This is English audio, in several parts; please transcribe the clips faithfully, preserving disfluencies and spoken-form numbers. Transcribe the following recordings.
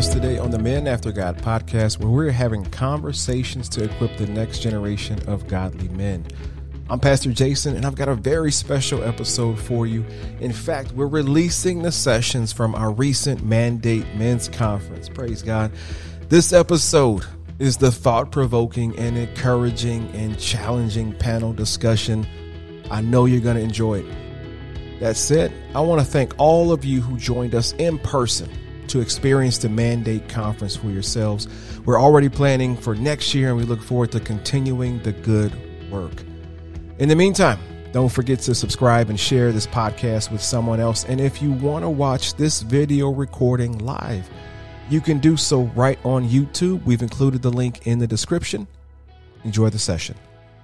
us today on the Men After God podcast, where we're having conversations to equip the next generation of godly men. I'm Pastor Jason, and I've got a very special episode for you. In fact, we're releasing the sessions from our recent Mandate Men's Conference. Praise God. This episode is the thought-provoking and encouraging and challenging panel discussion. I know you're going to enjoy it. That said, I want to thank all of you who joined us in person to experience the Mandate Conference for yourselves. We're already planning for next year, and we look forward to continuing the good work. In the meantime, don't forget to subscribe and share this podcast with someone else. And if you want to watch this video recording live, you can do so right on YouTube. We've included the link in the description. Enjoy the session.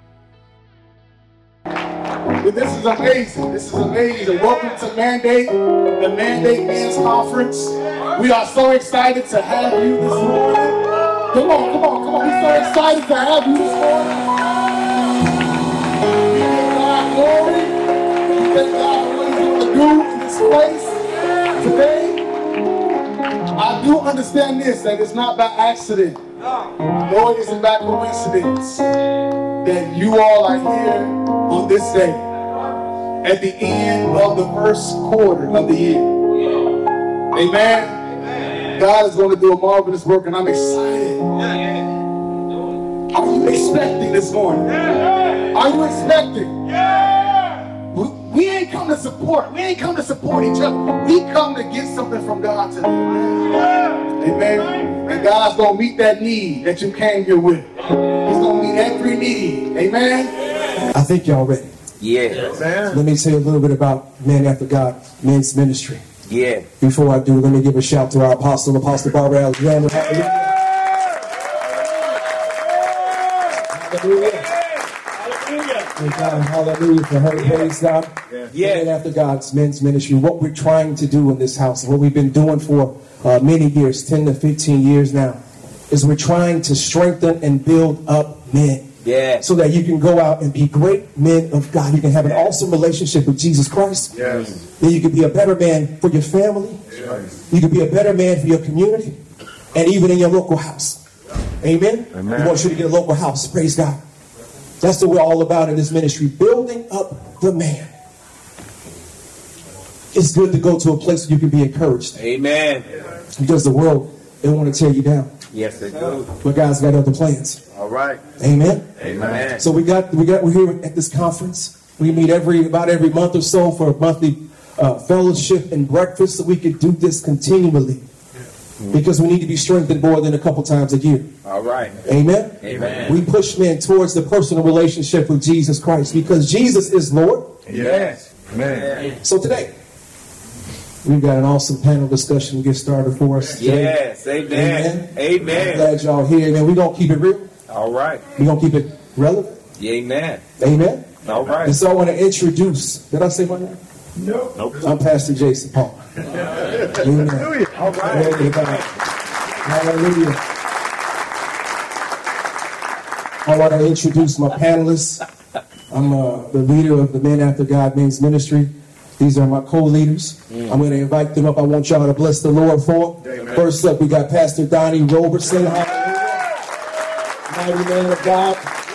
This is amazing. This is amazing. Welcome to Mandate, the Mandate Men's Conference. We are so excited to have you this morning. Come on, come on, come on. We're so excited to have you this morning. We give God glory. We thank God for what He's going to do in this place today. I do understand this, that it's not by accident. No, it isn't by coincidence that you all are here on this day at the end of the first quarter of the year. Amen. Amen. God is going to do a marvelous work, and I'm excited. Are you expecting this morning? Are you expecting? We, we ain't come to support. We ain't come to support each other. We come to get something from God today. Amen. And God's going to meet that need that you came here with. He's going to meet every need. Amen. I think y'all ready. Yeah. Let me tell you a little bit about Men After God Men's Ministry. Yeah. Before I do, let me give a shout to our apostle, Apostle Barbara Alexander. Hallelujah. Hallelujah. Hallelujah. God, hallelujah for her. Praise God. Yeah. Men After God's Men's Ministry. What we're trying to do in this house, what we've been doing for uh, many years, ten to fifteen years now, is we're trying to strengthen and build up men. Yeah. So that you can go out and be great men of God. You can have an awesome relationship with Jesus Christ. Yes. Then you can be a better man for your family. Yes. You can be a better man for your community. And even in your local house. Amen? Amen. We want you to get a local house. Praise God. That's what we're all about in this ministry. Building up the man. It's good to go to a place where you can be encouraged. Amen. Because the world, they want to tear you down. Yes, they do. But God's got other plans. All right. Amen. Amen. So we got we got we're here at this conference. We meet every about every month or so for a monthly uh, fellowship and breakfast, so we could do this continually. Because we need to be strengthened more than a couple times a year. All right. Amen. Amen. We push men towards the personal relationship with Jesus Christ because Jesus is Lord. Yes. Amen. So today, we've got an awesome panel discussion to get started for us today. Yes. Amen. Amen. Amen. I'm glad y'all here. Man, we're going to keep it real. All right. We're going to keep it relevant. Amen. Amen. All right. And so I want to introduce. Did I say my name? No. Nope. I'm Pastor Jason Paul. Amen. All right. Glory to God. Hallelujah. I want to introduce my panelists. I'm uh, the leader of the Men After God Men's Ministry. These are my co-leaders. Mm. I'm going to invite them up. I want y'all to bless the Lord for them. Amen. First up, we got Pastor Donnie Robertson. Hallelujah. Mighty man of God.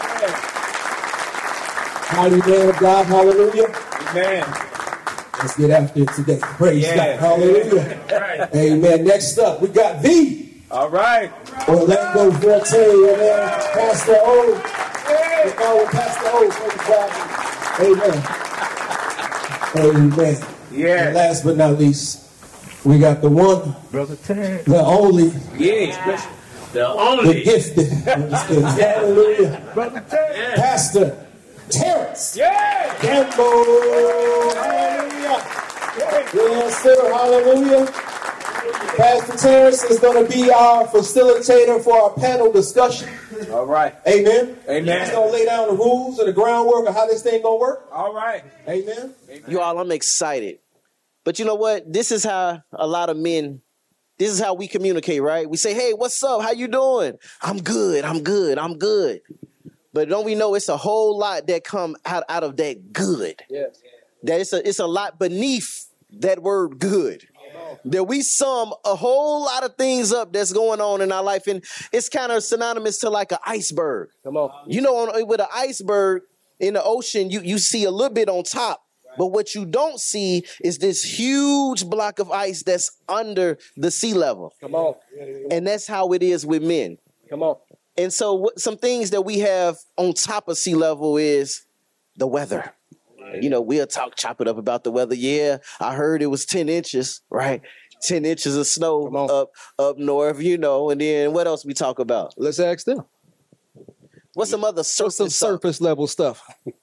Mighty man of God. Hallelujah. Amen. Let's get after it today. Praise Yeah. God. Hallelujah. Right. Amen. Next up, we got the All right. Orlando Forte. Amen. Pastor O. We call him Pastor O. Praise God. Amen. Amen. Yeah. And last but not least, we got the one, Brother Ted. the only, Yeah. The the only. gifted. I'm just kidding. Hallelujah. Brother Ted. Pastor Terrence Yeah. Campbell. Hallelujah. Yes, sir. Hallelujah. Pastor Terrence is going to be our facilitator for our panel discussion. All right. Amen. Amen. He's going to lay down the rules and the groundwork of how this thing going to work. All right. Amen. You all, I'm excited. But you know what? This is how a lot of men, this is how we communicate, right? We say, hey, what's up? How you doing? I'm good. I'm good. I'm good. But don't we know it's a whole lot that come out, out of that good? Yes. That it's a, it's a lot beneath that word good. that we sum a whole lot of things up that's going on in our life. And it's kind of synonymous to like an iceberg. Come on. You know, on, with an iceberg in the ocean, you, you see a little bit on top. But what you don't see is this huge block of ice that's under the sea level. Come on. And that's how it is with men. Come on. And so what, some things that we have on top of sea level is the weather. You know, we'll talk, chop it up about the weather. Yeah, I heard it was ten inches, right? ten inches of snow up up north, you know. And then what else we talk about? Let's ask them. What's some other surface What's some stuff? surface level stuff?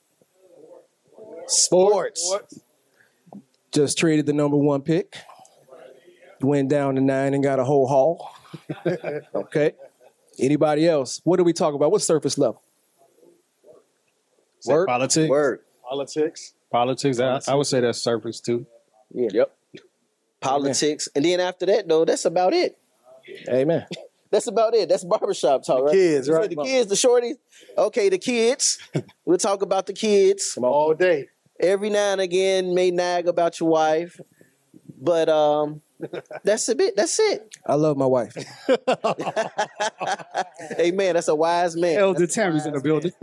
Sports. Just traded the number one pick. Went down to nine and got a whole haul. Okay. Anybody else? What do we talk about? What's surface level? Work. Politics. Word. Politics. Politics. I, I would say that's surface too. Yeah. Yep. Politics. And then after that, though, that's about it. Amen. That's about it. That's barbershop talk, right? kids, You said right? The kids, the shorties. Okay, the kids. We'll talk about the kids. All day. Every now and again, may nag about your wife. But um, that's a bit. That's it. I love my wife. Hey, man, that's a wise man. Elder Tammy's in the building.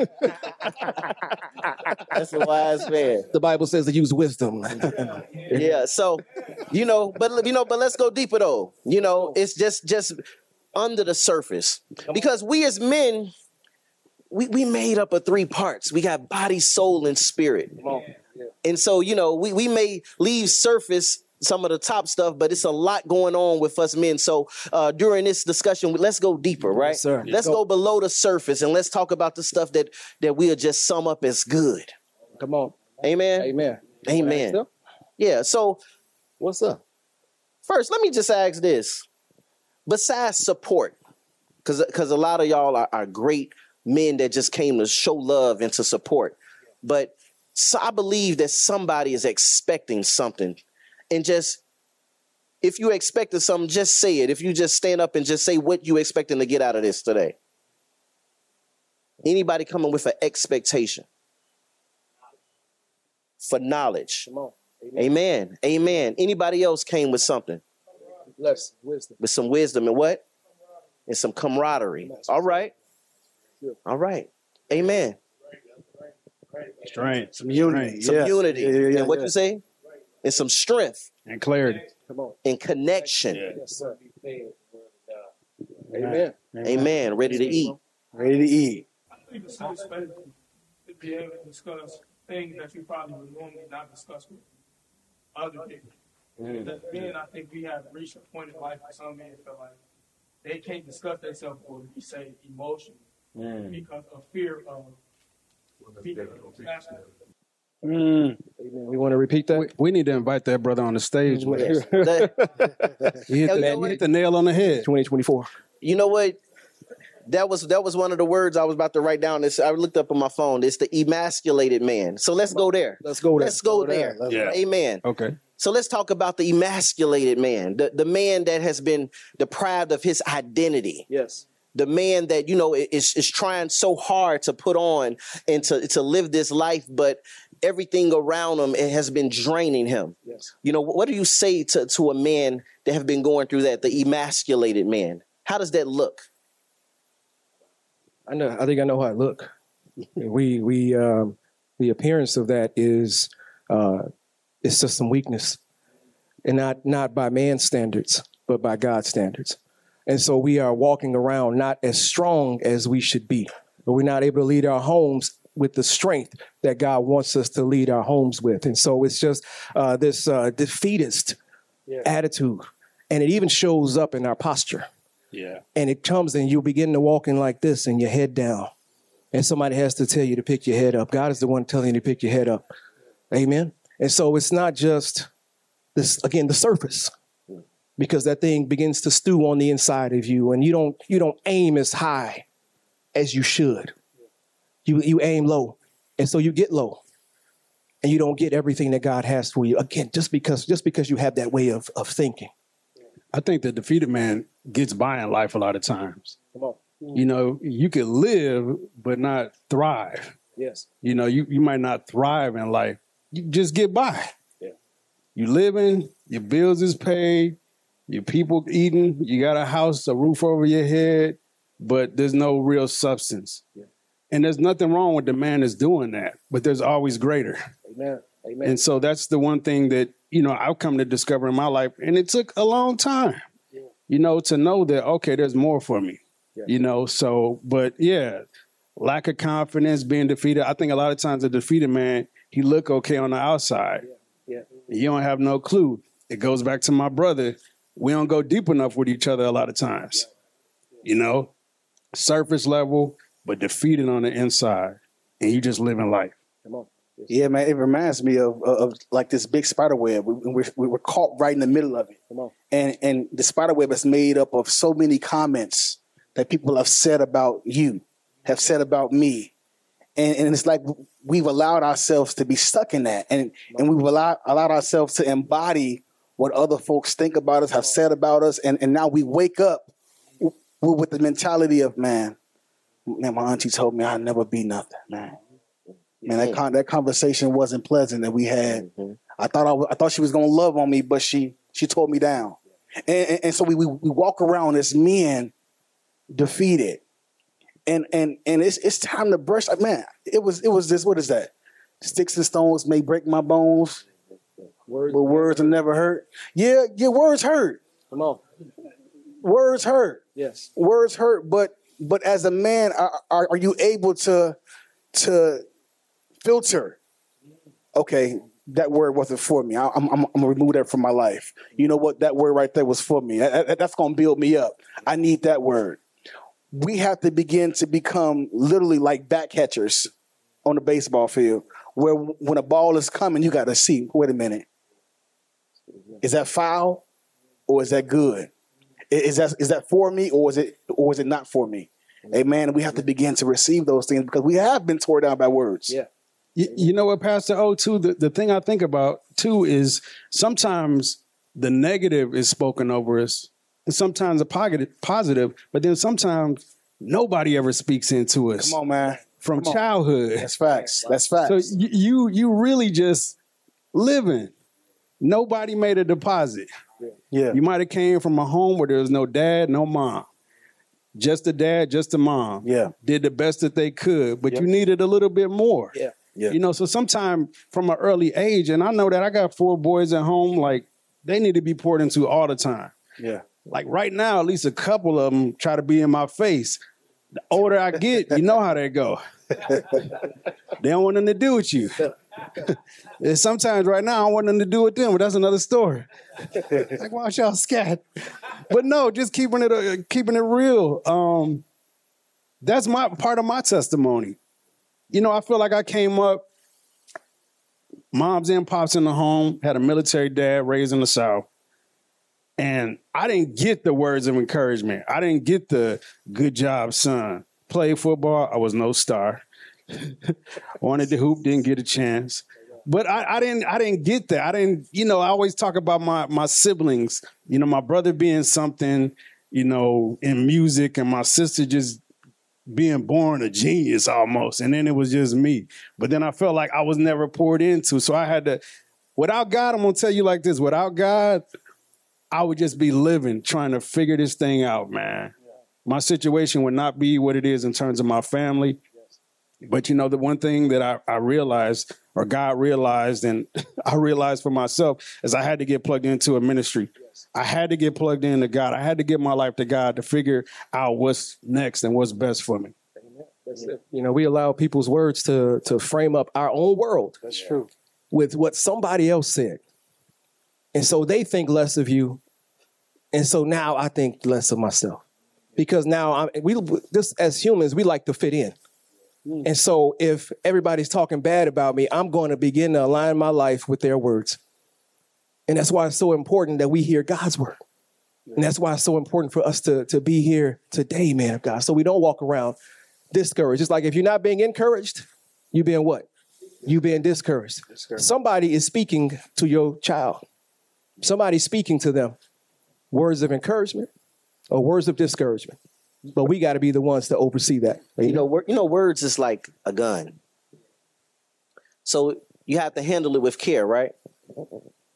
That's a wise man. The Bible says to use wisdom. Yeah. So, you know, but you know, but let's go deeper though. You know, it's just just under the surface because we as men, we we made up of three parts. We got body, soul, and spirit. And so, you know, we we may leave surface some of the top stuff, but it's a lot going on with us men. So uh, during this discussion, let's go deeper, right? Yes, sir. Let's go below the surface and let's talk about the stuff that that we'll just sum up as good. Come on. Amen. Amen. Amen. Ask Yeah. So What's up? first, let me just ask this. Besides support, because because a lot of y'all are, are great men that just came to show love and to support. But so I believe that somebody is expecting something. And just, if you expected something, just say it. If you just stand up and just say what you expecting to get out of this today. Anybody coming with an expectation for knowledge? Come on. Amen. Amen. Anybody else came with something? Bless wisdom. With some wisdom and what? And some camaraderie. All right. All right. Amen. Strength. Some unity. Some yeah. unity. Yeah, yeah, yeah, and what yeah. you say? And some strength And clarity. Come on. and connection. Yes, sir. Amen. Amen. Ready to eat. Ready to eat. think it's so special to be able to discuss things that you probably would normally not discuss with other people. Mm. Because men, I think we have reached a point in life where some men feel like they can't discuss themselves or we say emotion Mm. because of fear of being masculine. Mm. We want to repeat that? We, we need to invite that brother on the stage with Yes. us. That- You hit, Hell, the, you know you what? hit the nail on the head. twenty twenty-four. you know what? That was that was one of the words I was about to write down. This I looked up on my phone. It's the emasculated man. So let's go there. Let's go there. Let's go there. Let's Yeah. Amen. Okay. So let's talk about the emasculated man, the, the man that has been deprived of his identity. Yes. The man that, you know, is, is trying so hard to put on and to, to live this life, but everything around him it has been draining him. Yes. You know, what do you say to, to a man that have been going through that, the emasculated man? How does that look? I know. I think I know how it look. We we um, the appearance of that is uh, it's just some weakness, and not not by man's standards, but by God's standards. And so we are walking around not as strong as we should be, but we're not able to lead our homes with the strength that God wants us to lead our homes with. And so it's just uh, this uh, defeatist Yeah. attitude, and it even shows up in our posture. Yeah. And it comes and you begin to walk in like this and your head down. And somebody has to tell you to pick your head up. God is the one telling you to pick your head up. Amen. And so it's not just this, again, the surface, because that thing begins to stew on the inside of you and you don't you don't aim as high as you should. You you aim low. And so you get low. And you don't get everything that God has for you. Again, just because just because you have that way of, of thinking. I think the defeated man gets by in life a lot of times. Come on. You know, you can live but not thrive. Yes. You know, you, you might not thrive in life. You just get by. Yeah. You living, your bills is paid, your people eating, you got a house, a roof over your head, but there's no real substance. Yeah. And there's nothing wrong with the man that's doing that, but there's always greater. Amen. Amen. And so that's the one thing that, you know, I've come to discover in my life. And it took a long time, yeah. you know, to know that, okay, there's more for me, yeah. you know, so, but yeah, lack of confidence, being defeated. I think a lot of times a defeated man, he look okay on the outside. Yeah. Yeah. You don't have no clue. It goes back to my brother. We don't go deep enough with each other a lot of times, you know, surface level, but defeated on the inside, and you just living life. Come on. Yeah, man, it reminds me of, of, of like this big spider web. We, we, we were caught right in the middle of it. Come on. And, and the spider web is made up of so many comments that people have said about you, have said about me. And, and it's like we've allowed ourselves to be stuck in that. And, and we've allowed, allowed ourselves to embody what other folks think about us, have said about us. And, and now we wake up with, with the mentality of, man, man, my auntie told me I'd never be nothing, man. Man, that con- that conversation wasn't pleasant that we had. Mm-hmm. I thought I, w- I thought she was gonna love on me, but she she tore me down. And, and, and so we, we we walk around as men defeated, and and and it's it's time to brush. Man, it was it was this. What is that? Sticks and stones may break my bones, words but words will never hurt. Yeah, yeah, words hurt. Come on, words hurt. Yes, words hurt. But but as a man, are, are, are you able to to filter? Okay, that word wasn't for me. I, I'm, I'm, I'm gonna remove that from my life. You know what? That word right there was for me. That, that's gonna build me up. I need that word. We have to begin to become literally like back catchers on the baseball field, where when a ball is coming, you got to see. Wait a minute, is that foul or is that good? Is that is that for me or is it or is it not for me? Amen. We have to begin to receive those things because we have been torn down by words. Yeah. You, you know what, Pastor O, too, the, the thing I think about, too, is sometimes the negative is spoken over us, and sometimes a positive, positive, but then sometimes nobody ever speaks into us. Come on, man. From childhood. That's facts. That's facts. So you, you, you really just living. Nobody made a deposit. Yeah. You might have came from a home where there was no dad, no mom. Just a dad, just a mom. Yeah. Did the best that they could, but Yep. you needed a little bit more. Yeah. Yeah. You know, so sometime from an early age, and I know that I got four boys at home, like they need to be poured into all the time. Yeah. Like right now, at least a couple of them try to be in my face. The older I get, you know how they go. They don't want nothing to do with you. And sometimes right now, I don't want nothing to do with them, but that's another story. Like, watch y'all scat. But no, just keeping it uh, keeping it real. Um, that's my part of my testimony. You know, I feel like I came up, moms and pops in the home, had a military dad raised in the South. And I didn't get the words of encouragement. I didn't get the good job, son. Played football, I was no star. Wanted to hoop, didn't get a chance. But I, I didn't I didn't get that. I didn't, you know, I always talk about my my siblings, you know, my brother being something, you know, in music, and my sister just being born a genius almost. And then it was just me. But then I felt like I was never poured into. So I had to, without God, I'm gonna tell you like this, without God, I would just be living, trying to figure this thing out, man. My situation would not be what it is in terms of my family. But, you know, the one thing that I, I realized, or God realized, and I realized for myself, is I had to get plugged into a ministry. I had to get plugged into God. I had to give my life to God to figure out what's next and what's best for me. That's it. You know, we allow people's words to to frame up our own world. That's true. With what somebody else said. And so they think less of you. And so now I think less of myself. Because now I'm, we just as humans, we like to fit in. Mm. And so if everybody's talking bad about me, I'm going to begin to align my life with their words. And that's why it's so important that we hear God's word. Yeah. And that's why it's so important for us to, to be here today, man of God. So we don't walk around discouraged. It's like if you're not being encouraged, you're being what? You're being discouraged. discouraged. Somebody is speaking to your child. Somebody's speaking to them. Words of encouragement or words of discouragement. But we got to be the ones to oversee that. You know, wor- you know, words is like a gun. So you have to handle it with care, right?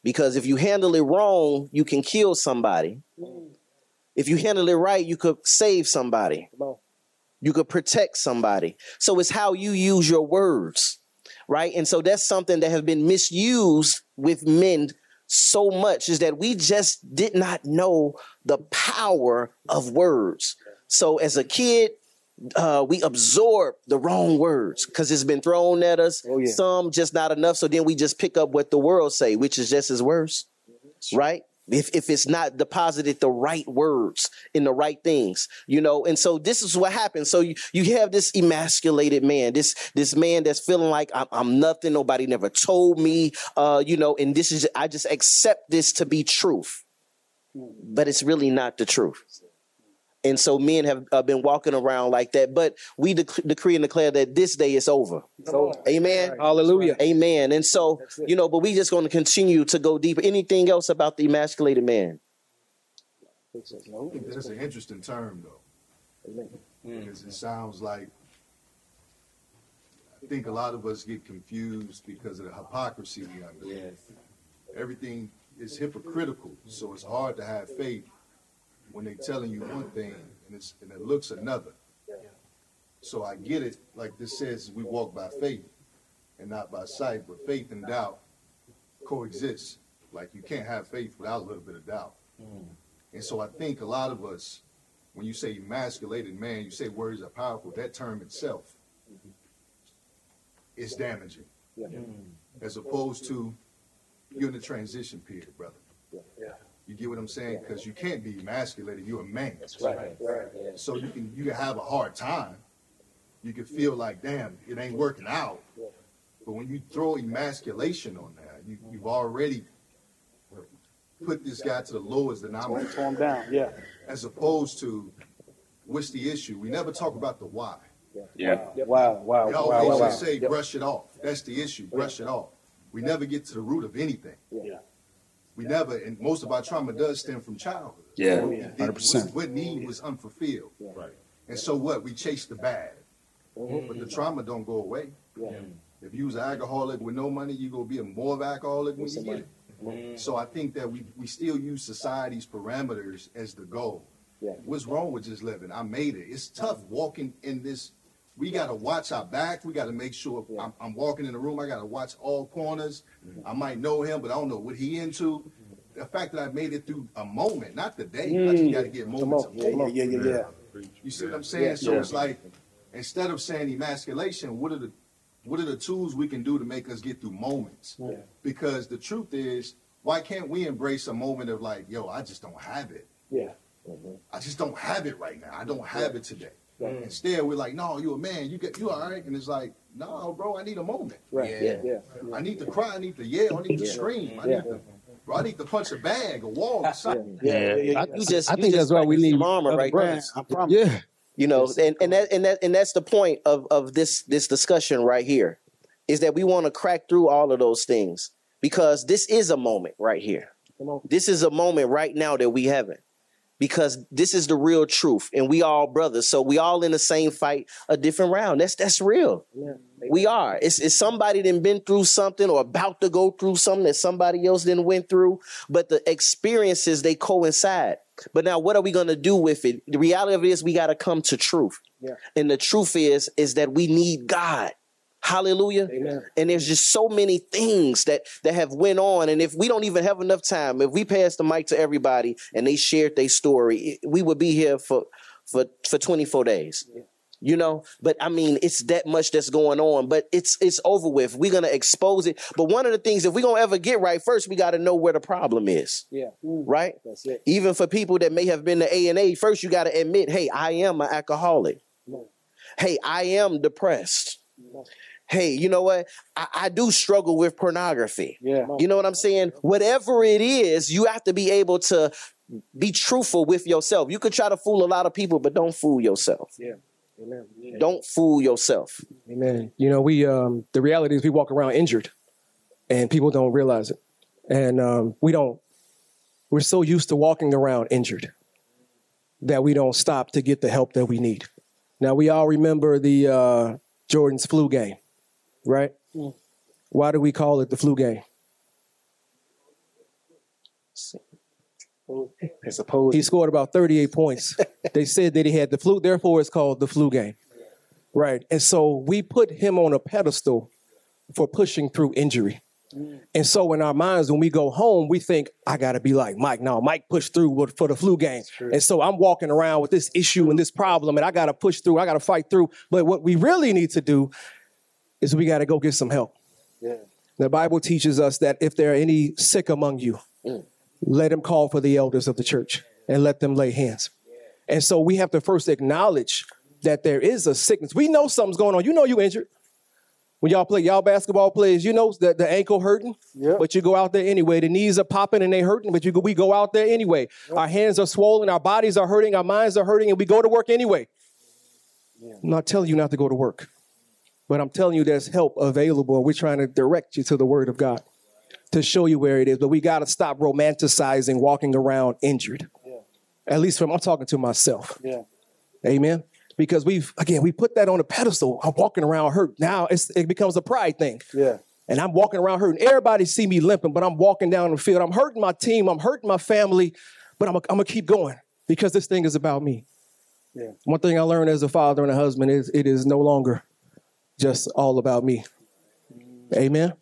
Because if you handle it wrong, you can kill somebody. If you handle it right, you could save somebody. You could protect somebody. So it's how you use your words, right? And so that's something that has been misused with men so much, is that we just did not know the power of words. So as a kid, uh, we absorb the wrong words because it's been thrown at us. Oh, yeah. Some just not enough. So then we just pick up what the world say, which is just as worse, right? If if it's not deposited the right words in the right things, you know. And so this is what happens. So you, you have this emasculated man, this this man that's feeling like I'm, I'm nothing. Nobody never told me, uh, you know, and this is, I just accept this to be truth, but it's really not the truth. And so men have uh, been walking around like that, but we dec- decree and declare that this day is over. So, Amen. hallelujah. Amen. And so, you know, but we just going to continue to go deeper. Anything else about the emasculated man? I think that's an interesting term, though, because it sounds like, I think a lot of us get confused because of the hypocrisy we under. Yes. Everything is hypocritical, so it's hard to have faith when they're telling you one thing and, it's, and it looks another. So I get it, like this says, we walk by faith and not by sight, but faith and doubt coexist. Like you can't have faith without a little bit of doubt. Mm. And so I think a lot of us, when you say emasculated man, you say words are powerful, that term itself mm-hmm. is damaging. Yeah. Mm. As opposed to you're in the transition period, brother. Yeah. Yeah. You get what I'm saying? Because you can't be emasculated. You're a man. That's right. Right. Yeah. So you can you can have a hard time. You can feel like, damn, it ain't working out. Yeah. But when you throw emasculation on that, you, you've already put this guy to the lowest denominator. Tore him down. Yeah. As opposed to, what's the issue? We never talk about the why. Yeah. Wow. Wow. We Wow. always Wow. wow. say, brush it off. That's the issue. Brush it off. We never get to the root of anything. Yeah. We never, and most of our trauma does stem from childhood. Yeah, So one hundred percent. What need was unfulfilled. Right. And so what? We chase the bad. Mm-hmm. But the trauma don't go away. Yeah. If you was an alcoholic with no money, you're going to be a more of an alcoholic when you get it. Mm-hmm. So I think that we, we still use society's parameters as the goal. Yeah. What's wrong with just living? I made it. It's tough walking in this. We got to watch our back. We got to make sure Yeah. I'm, I'm walking in the room. I got to watch all corners. I might know him, but I don't know what he into. The fact that I made it through a moment, not the day. I just got to get moments of Yeah, yeah, yeah, yeah, yeah. You see what I'm saying? Yeah. So Yeah. it's like, instead of saying emasculation, what are the what are the tools we can do to make us get through moments? Yeah. Because the truth is, why can't we embrace a moment of like, yo, I just don't have it. Yeah. I just don't have it right now. I don't have it today. Right. Instead, we're like, no, you a man. You get you all right. And it's like, no, bro, I need a moment. Right. Yeah. Yeah. I need to cry. I need to yell. I need to scream. I Yeah. need to, bro, I need to punch a bag, a wall, or something. Yeah. Yeah. Yeah. I, You just, I you think just that's why we practiced need some armor other right brothers. there. I promise. Yeah. You know, and, and that and that and that's the point of, of this this discussion right here, is that we want to crack through all of those things, because this is a moment right here. This is a moment right now that we haven't, because this is the real truth, and we all brothers, so we all in the same fight, a different round. That's that's real. Yeah. We are. It's, it's somebody that been through something or about to go through something that somebody else didn't went through, but the experiences, they coincide. But now what are we going to do with it? The reality of it is we got to come to truth. Yeah. And the truth is, is that we need God. Hallelujah. Amen. And there's just so many things that, that have went on. And if we don't even have enough time, if we pass the mic to everybody and they shared their story, we would be here for, for, for twenty-four days. Yeah. You know, but I mean, it's that much that's going on, but it's it's over with. We're going to expose it. But one of the things, if we're going to ever get right, first, we got to know where the problem is. Yeah. Right? That's it. Even for people that may have been to A and A, first, you got to admit, hey, I am an alcoholic. No. Hey, I am depressed. No. Hey, you know what? I, I do struggle with pornography. Yeah. You know what I'm saying? Whatever it is, you have to be able to be truthful with yourself. You could try to fool a lot of people, but don't fool yourself. Yeah. Amen. Don't fool yourself. Amen. You know, we um, the reality is we walk around injured, and people don't realize it. And um, we don't. We're so used to walking around injured that we don't stop to get the help that we need. Now, we all remember the uh, Jordan's flu game, right? Mm. Why do we call it the flu game? As opposed, He scored about thirty-eight points. They said that he had the flu, therefore it's called the flu game. Right. And so we put him on a pedestal for pushing through injury. And so in our minds, when we go home, we think, I got to be like Mike. No, Mike pushed through for the flu game. And so I'm walking around with this issue and this problem, and I got to push through. I got to fight through. But what we really need to do is we got to go get some help. yeah. The Bible teaches us that if there are any sick among you, Mm. let them call for the elders of the church and let them lay hands. And so we have to first acknowledge that there is a sickness. We know something's going on. You know you injured. When y'all play, y'all basketball players, you know that the ankle hurting, Yep. but you go out there anyway. The knees are popping and they hurting, but you go, we go out there anyway. Our hands are swollen, our bodies are hurting, our minds are hurting, and we go to work anyway. I'm not telling you not to go to work, but I'm telling you there's help available. We're trying to direct you to the Word of God to show you where it is. But we got to stop romanticizing walking around injured. Yeah. At least from I'm talking to myself. Yeah. Amen. Because we've, again, we put that on a pedestal. I'm walking around hurt. Now it's, it becomes a pride thing. Yeah. And I'm walking around hurting. Everybody see me limping, but I'm walking down the field. I'm hurting my team. I'm hurting my family, but I'm going to keep going because this thing is about me. Yeah. One thing I learned as a father and a husband is it is no longer just all about me. Amen.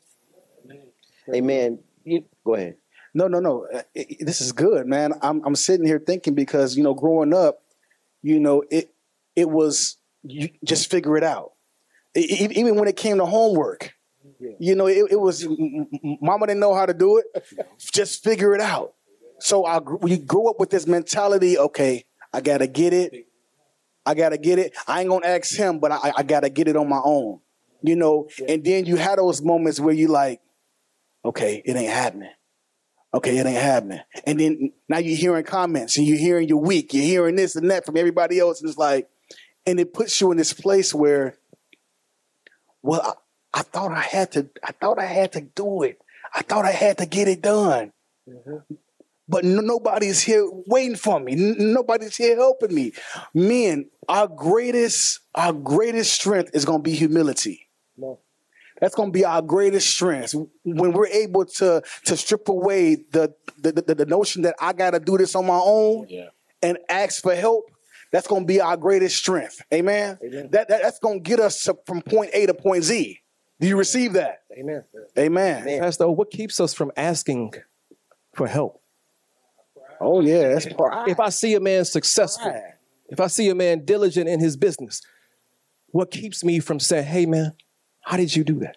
Amen. You, go ahead. No, no, no. Uh, it- it- this is good, man. I'm I'm sitting here thinking because, you know, growing up, you know, it it was you just figure it out. E- e- even when it came to homework, you know, it, it was m- m- mama didn't know how to do it. Just figure it out. So I gr- we grew up with this mentality. Okay, I gotta get it. I gotta get it. I ain't gonna ask him, but I, I gotta get it on my own. You know, and then you had those moments where you like, okay, it ain't happening. Okay, it ain't happening. And then now you're hearing comments and you're hearing you're weak. You're hearing this and that from everybody else. And it's like, and it puts you in this place where, well, I, I thought I had to, I thought I had to do it. I thought I had to get it done. But no, nobody's here waiting for me. N- nobody's here helping me. Men, our greatest, our greatest strength is gonna be humility. That's going to be our greatest strength when we're able to to strip away the the, the, the notion that I got to do this on my own Yeah. and ask for help. That's going to be our greatest strength. Amen. Amen. That, that that's going to get us to, from point A to point Z. Do you receive that? Amen. Amen. Pastor, what keeps us from asking for help? Oh yeah, that's pride. If I see a man successful, Pride. if I see a man diligent in his business, what keeps me from saying, hey man, how did you do that?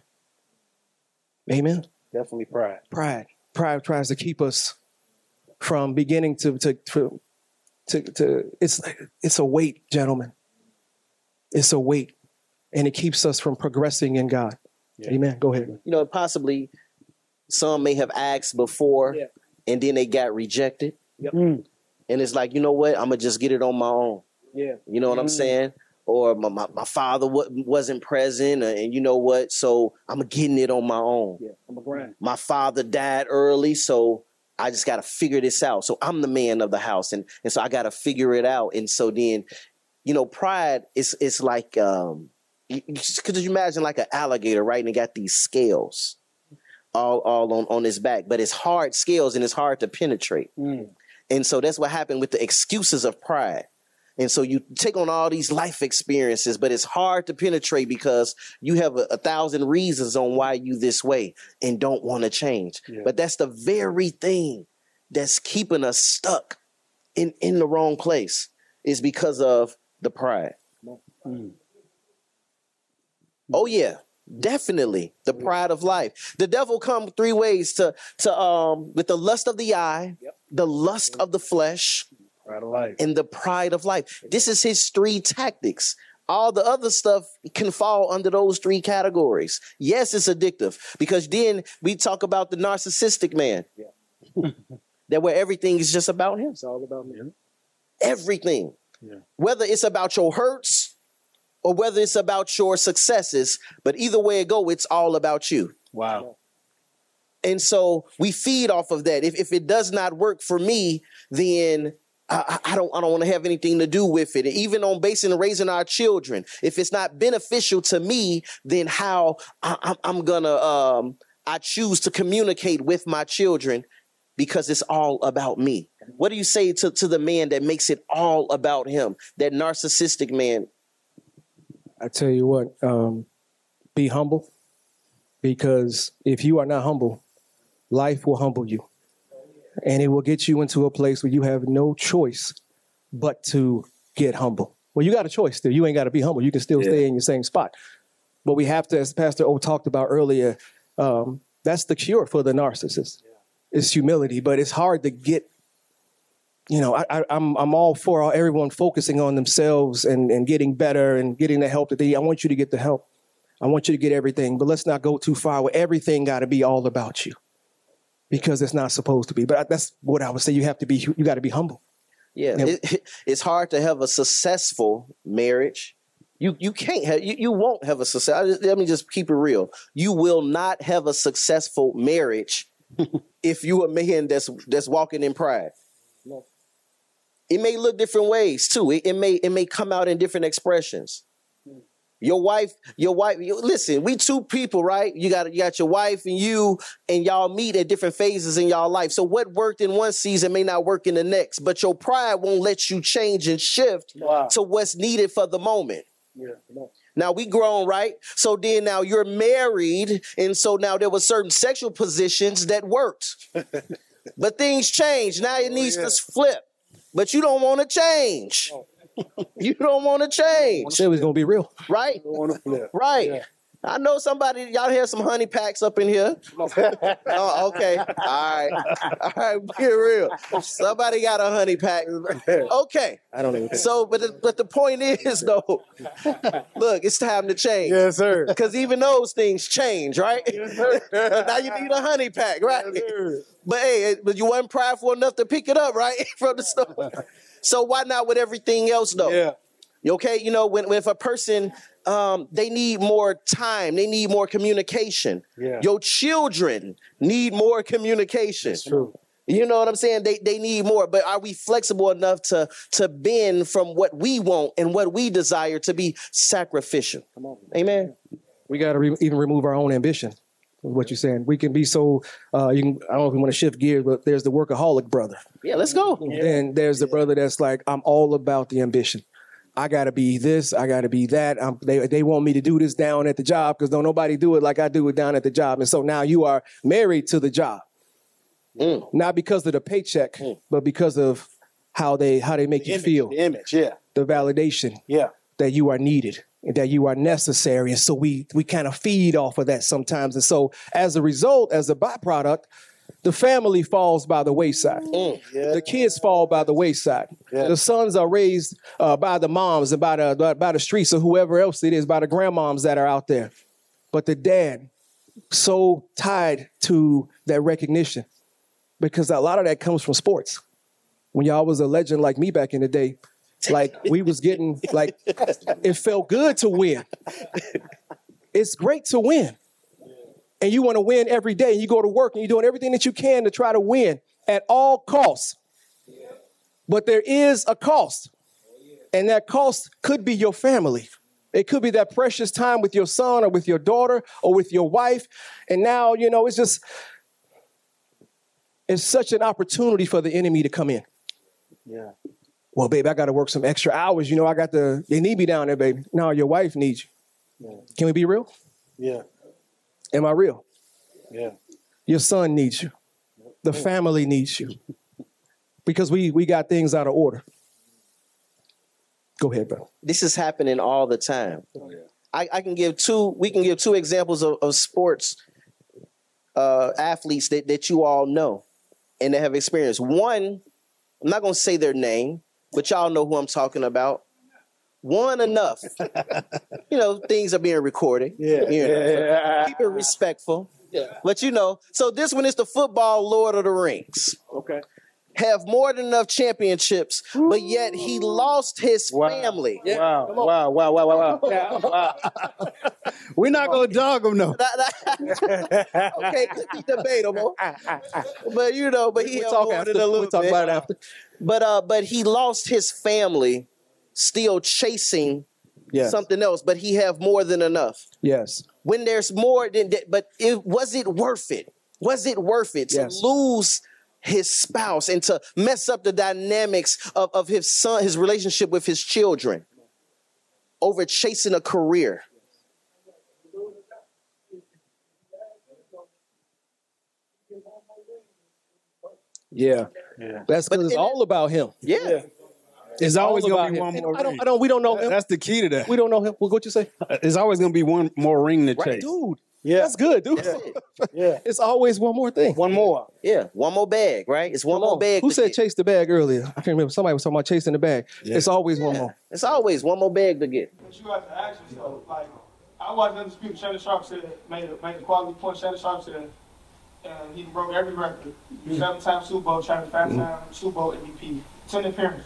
Amen. Definitely pride. Pride. Pride tries to keep us from beginning to to to to, to it's it's a weight, gentlemen. It's a weight. And it keeps us from progressing in God. Amen. Go ahead. You know, possibly some may have asked before Yeah. and then they got rejected. Yep. Mm. And it's like, you know what? I'm going to just get it on my own. Yeah. You know what I'm saying? Or my, my, my father w- wasn't present, uh, and you know what? So I'm getting it on my own. Yeah. I'm a grind. My father died early, so I just got to figure this out. So I'm the man of the house, and, and so I got to figure it out. And so then, you know, pride is it's like, um, could you imagine like an alligator, right? And it got these scales all, all on, on his back, but it's hard scales and it's hard to penetrate. Mm. And so that's what happened with the excuses of pride. And so you take on all these life experiences, but it's hard to penetrate because you have a, a thousand reasons on why you this way and don't want to change. Yeah. But that's the very thing that's keeping us stuck in, in the wrong place is because of the pride. Mm. Oh yeah, definitely the pride of life. The devil come three ways to to um with the lust of the eye, Yep. the lust of the flesh, Pride of life. and the pride of life. This is his three tactics. All the other stuff can fall under those three categories. Yes, it's addictive because then we talk about the narcissistic man. Yeah. That where everything is just about him. It's all about me. Everything. Yeah. Whether it's about your hurts or whether it's about your successes, but either way it go, it's all about you. Wow. And so we feed off of that. If if it does not work for me, then I, I don't I don't want to have anything to do with it. Even on basing and raising our children, if it's not beneficial to me, then how I, I'm, I'm gonna um, I choose to communicate with my children because it's all about me. What do you say to, to the man that makes it all about him, that narcissistic man? I tell you what, um, be humble, because if you are not humble, life will humble you, and it will get you into a place where you have no choice but to get humble. Well, you got a choice still. You ain't got to be humble. You can still yeah. stay in your same spot. But we have to, as Pastor O talked about earlier, um, that's the cure for the narcissist. Yeah. It's humility, but it's hard to get. You know, I, I, I'm I'm all for everyone focusing on themselves and, and getting better and getting the help that they need. I want you to get the help. I want you to get everything, but let's not go too far where everything got to be all about you, because it's not supposed to be. But that's what I would say. You have to be. You got to be humble. Yeah, it, it's hard to have a successful marriage. You you can't have. You, you won't have a success. Let me just keep it real. You will not have a successful marriage if you're a man that's that's walking in pride. No. It may look different ways too. It, it may it may come out in different expressions. Your wife, your wife. You, listen, we two people, right? You got you got your wife and you, and y'all meet at different phases in y'all life. So what worked in one season may not work in the next. But your pride won't let you change and shift wow. to what's needed for the moment. Yeah. Now we grown, right? So then now you're married, and so now there were certain sexual positions that worked, but things change. Now it needs oh, yeah. to flip. But you don't want to change. You don't want to change. Said it was going to be real. Right? Right. Yeah. I know somebody, y'all have some honey packs up in here. Oh, okay. All right. All right, be real. Somebody got a honey pack. Okay. I don't even think. So, but the, but the point is, though, look, it's time to change. Yes, sir. Because even those things change, right? Yes, sir. Now you need a honey pack, right? Yes, sir. But hey, but you weren't prideful enough to pick it up, right? From the store. So why not with everything else, though? Yeah. Okay, you know, when, when if a person, um, they need more time, they need more communication. Yeah. Your children need more communication. That's true. You know what I'm saying? They they need more. But are we flexible enough to to bend from what we want and what we desire to be sacrificial? Come on. Amen. We got to re- even remove our own ambition. What you're saying, we can be so. Uh, you can. I don't know if we want to shift gears, but there's the workaholic brother. Yeah, let's go. Yeah. Then there's the brother that's like, I'm all about the ambition. I got to be this. I got to be that. I'm, they they want me to do this down at the job because don't nobody do it like I do it down at the job. And so now you are married to the job, mm. not because of the paycheck, mm. but because of how they how they make the you image, feel. The image, yeah. The validation, yeah. that you are needed. And that you are necessary. And so we we kind of feed off of that sometimes. And so as a result, as a byproduct, the family falls by the wayside. Mm, yeah. The kids fall by the wayside. Yeah. The sons are raised uh, by the moms and by the, by, by the streets or whoever else it is, by the grandmoms that are out there. But the dad, so tied to that recognition, because a lot of that comes from sports. When y'all was a legend like me back in the day, like we was getting, like, it felt good to win. It's great to win. And you want to win every day. And you go to work and you're doing everything that you can to try to win at all costs. But there is a cost. And that cost could be your family. It could be that precious time with your son or with your daughter or with your wife. And now, you know, it's just, it's such an opportunity for the enemy to come in. Yeah. Well, babe, I got to work some extra hours. You know, I got the, they need me down there, baby. No, your wife needs you. Yeah. Can we be real? Yeah. Am I real? Yeah. Your son needs you. The family needs you. Because we we got things out of order. Go ahead, bro. This is happening all the time. Oh, yeah. I, I can give two, we can give two examples of, of sports uh, athletes that, that you all know and that have experienced. One, I'm not going to say their name, but y'all know who I'm talking about. One enough. You know, things are being recorded. Yeah. You know, yeah. Keep it respectful. Yeah. But you know, so this one is the football Lord of the Rings. Okay. Have more than enough championships, but yet he lost his wow. family. Yeah. Wow. wow, wow, wow, wow, wow, yeah. wow. We're not going to dog him, no. Okay, could be debatable. But, you know, but he we'll held talk more after. than a little we'll talk bit. about it after. But, uh, but he lost his family still chasing yes. something else, but he have more than enough. Yes. When there's more than that, but it, was it worth it? Was it worth it to yes. lose his spouse and to mess up the dynamics of, of his son, his relationship with his children over chasing a career. Yeah. yeah. That's because it's all about him. Yeah. yeah. It's, it's always going to be him. one and more I don't, ring. I don't, we don't know him. That's the key to that. We don't know him. Well, what you say? It's always going to be one more ring to right, chase. Dude. Yeah. That's good, dude. Yeah. yeah. It's always one more thing. One more. Yeah. One more bag, right? It's one Come more on. bag. Who said get. chase the bag earlier? I can't remember. Somebody was talking about chasing the bag. Yeah. It's always yeah. one more. It's always one more bag to get. But you have to ask yourself, like, I watched Undisputed. Shannon Sharp said, made a, made a quality point. Shannon Sharp said, and he broke every record. Mm-hmm. Seven-time Super Bowl champion, five-time mm-hmm. Super Bowl M V P, ten appearances.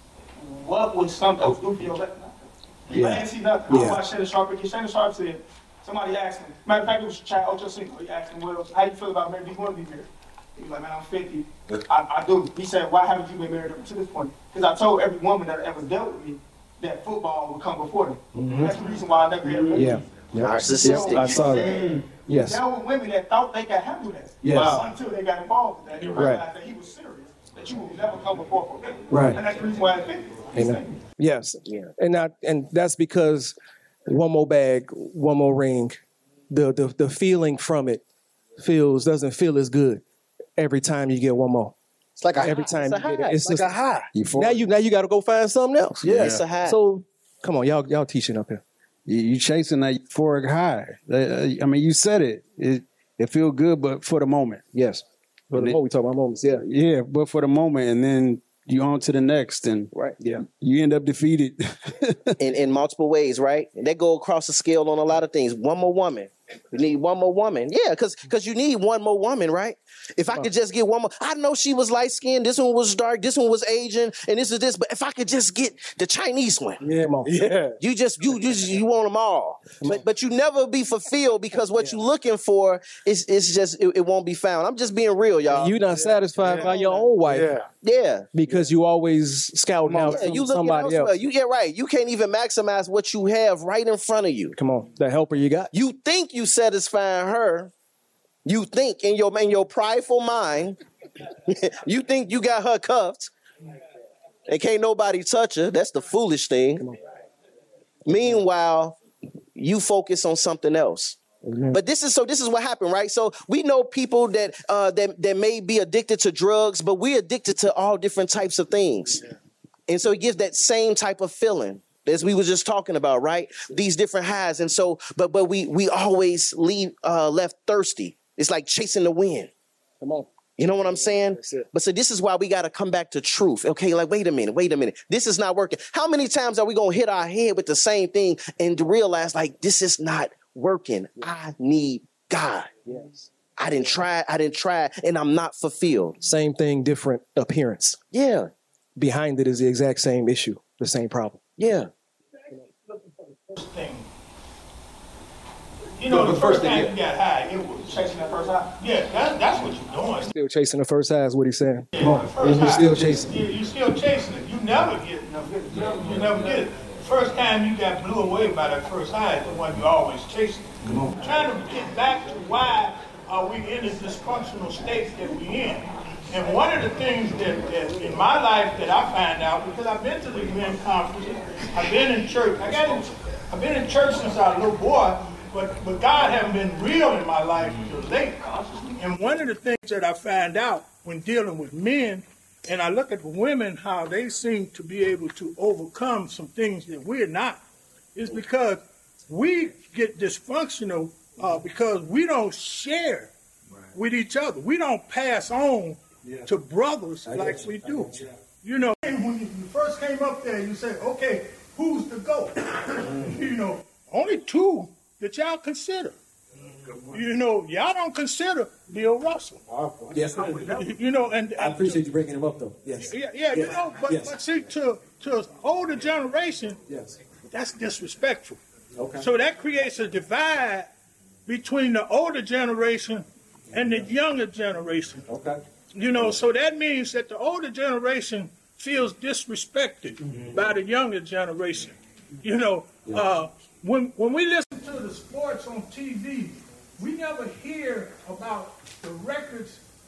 What would something else do for your life? Yeah. I didn't see nothing. Yeah. I watched Shannon Sharp again. Shannon Sharp said, somebody asked him, matter of fact, it was Chad Ochocinco. He asked him, well, how you feel about marriage? Do you want to be married? He was like, man, I'm fifty. I, I do. He said, why haven't you been married up to this point? Because I told every woman that ever dealt with me that football would come before them. Mm-hmm. That's the reason why I never had a marriage. Yeah. Yeah. Narcissistic. I saw that. Yes. There were women that thought they could handle that. Yes. Wow. Until they got involved with that. They realized right. that he was serious. That you will never come before for me. Right. And that's the reason why I think Amen. Yes. Yeah. And not, and that's because one more bag, one more ring, the the the feeling from it feels doesn't feel as good every time you get one more. It's like a every high. time it's you a get high. it. It's like just, a high. Now you now you got to go find something else. Yeah. It's a high. So come on, y'all y'all teaching up here. You, you chasing that euphoric high. I mean, you said it. It it feel good, but for the moment. Yes. For the moment, we talk about moments. Yeah. Yeah, but for the moment, and then you on to the next, and right. Yeah. You end up defeated in in multiple ways, right? And they go across the scale on a lot of things. One more woman. You need one more woman. Yeah, because because you need one more woman, right? If I could just get one more, I know she was light skinned, this one was dark, this one was Asian, and this is this, but if I could just get the Chinese one. Yeah, come on. Yeah. You just you you, you want them all. But but you never be fulfilled because what yeah. you're looking for is is just it, it won't be found. I'm just being real, y'all. You're not yeah. satisfied yeah. by your own wife. Yeah. Yeah. Because you always scouting out yeah, you somebody else. You get right. You can't even maximize what you have right in front of you. Come on. The helper you got. You think you satisfying her. You think in your in your prideful mind, you think you got her cuffed, and can't nobody touch her. That's the foolish thing. Meanwhile, you focus on something else. Mm-hmm. But this is so. This is what happened, right? So we know people that uh, that that may be addicted to drugs, but we're addicted to all different types of things, and so it gives that same type of feeling as we were just talking about, right? These different highs, and so, but but we we always leave uh, left thirsty. It's like chasing the wind. Come on. You know what I'm saying? But so this is why we got to come back to truth. Okay, like, wait a minute, wait a minute. This is not working. How many times are we going to hit our head with the same thing and to realize, like, this is not working? I need God. Yes. I didn't try, I didn't try, and I'm not fulfilled. Same thing, different appearance. Yeah. Behind it is the exact same issue, the same problem. Yeah. You know, the, the first time you got high, it was chasing that first high. Yeah, that, that's what you're doing. Still chasing the first high is what he's saying. Yeah, Come on, you're still chasing. You, you're still chasing it. You never get enough. You never, you never get it. The first time you got blew away by that first high is the one you're always chasing. Come on. Trying to get back to why are we in the dysfunctional states that we're in. And one of the things that, that in my life that I find out, because I've been to the men conferences, I've been in church. I got in, I've been in church since I was a little boy. But, but God hasn't been real in my life until late. And one of the things that I find out when dealing with men, and I look at the women, how they seem to be able to overcome some things that we're not, is because we get dysfunctional uh, because we don't share right. with each other. We don't pass on yeah. to brothers I like we do. You. you know, when you first came up there, you said, okay, who's the GOAT? You know, only two that y'all consider. You know, y'all don't consider Bill Russell. Yes, you know, and, and I appreciate you bringing him up, though. Yes. Yeah, yeah, yes. you know, but, yes. but see, to to older generation, yes, that's disrespectful. Okay. So that creates a divide between the older generation and the younger generation. Okay. You know, so that means that the older generation feels disrespected mm-hmm. by the younger generation. You know, yeah. uh, when when we listen to the sports on T V, we never hear about the records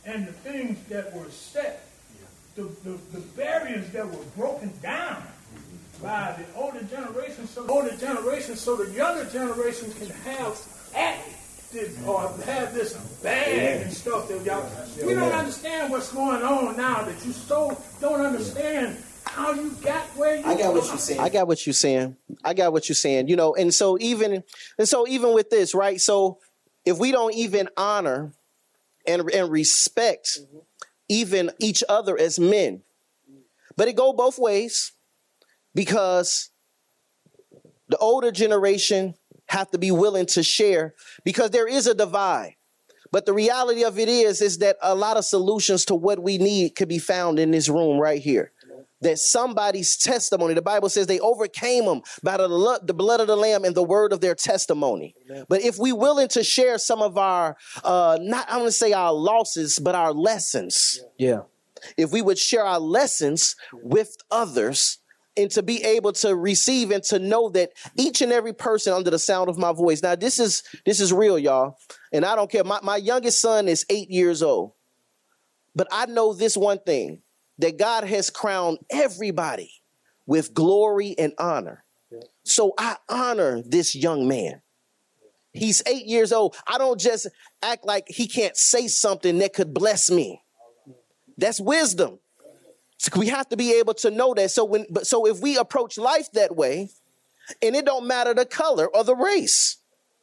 and the things that were set, the, the, the barriers that were broken down by the older generation, so the older generation, so the younger generation can have active or have this bag and stuff that y'all. We don't understand what's going on now. That you so don't understand how you got where you. I got what you're saying. I got what you're saying. I got what you're saying. You know, and so even and so even with this, right? So if we don't even honor and and respect mm-hmm. even each other as men, but it go both ways. Because the older generation have to be willing to share because there is a divide. But the reality of it is, is that a lot of solutions to what we need could be found in this room right here. That somebody's testimony, the Bible says they overcame them by the, the blood of the Lamb and the word of their testimony. Amen. But if we're willing to share some of our, uh, not I want to say our losses, but our lessons. Yeah. If we would share our lessons with others, and to be able to receive and to know that each and every person under the sound of my voice. Now, this is this is real, y'all. And I don't care. My, my youngest son is eight years old. But I know this one thing, that God has crowned everybody with glory and honor. So I honor this young man. He's eight years old. I don't just act like he can't say something that could bless me. That's wisdom. We have to be able to know that. So when, but so if we approach life that way, and it don't matter the color or the race,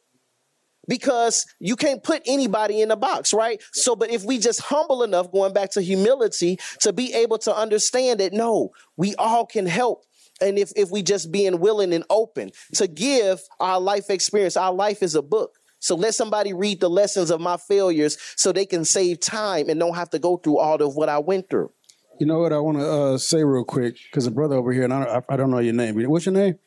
because you can't put anybody in a box, right? So, but if we just humble enough, going back to humility, to be able to understand that, no, we all can help. And if, if we just being willing and open to give our life experience, our life is a book. So let somebody read the lessons of my failures so they can save time and don't have to go through all of what I went through. You know what I want to uh, say real quick, because a brother over here, and I don't, I don't know your name. What's your name?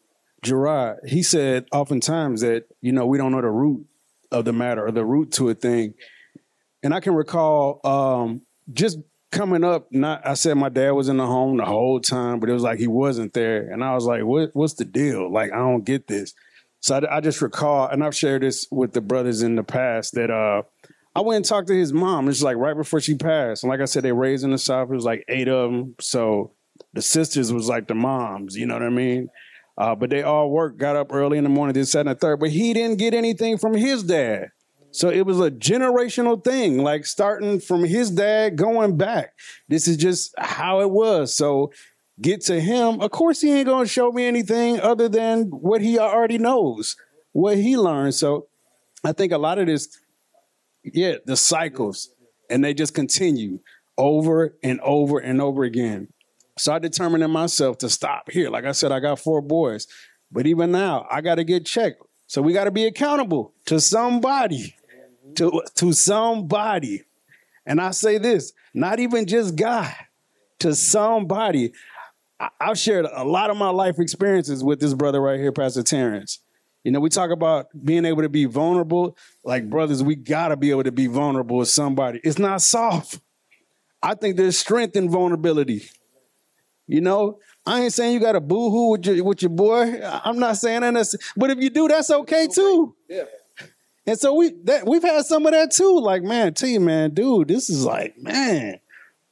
Gerard. He said oftentimes that, you know, we don't know the root of the matter or the root to a thing. And I can recall um, just coming up, not I said my dad was in the home the whole time, but it was like he wasn't there. And I was like, what, what's the deal? Like, I don't get this. So I, I just recall, and I've shared this with the brothers in the past, that uh, I went and talked to his mom. It's like right before she passed. And like I said, they raised in the South. It was like eight of them. So the sisters was like the moms, you know what I mean? Uh, but they all worked, got up early in the morning, did second and third. But he didn't get anything from his dad. So it was a generational thing, like starting from his dad going back. This is just how it was. So get to him. Of course, he ain't going to show me anything other than what he already knows, what he learned. So I think a lot of this, yeah, the cycles, and they just continue over and over and over again. So I determined in myself to stop here. Like I said, I got four boys, but even now I got to get checked. So we got to be accountable to somebody, to, to somebody. And I say this, not even just God, to somebody. I, I've shared a lot of my life experiences with this brother right here, Pastor Terrence. You know, we talk about being able to be vulnerable. Like, brothers, we got to be able to be vulnerable with somebody. It's not soft. I think there's strength in vulnerability. You know, I ain't saying you got to boo-hoo with your, with your boy. I'm not saying that. But if you do, that's okay, too. Yeah. And so we, that, we've had some of that, too. Like, man, T, man, dude, this is like, man,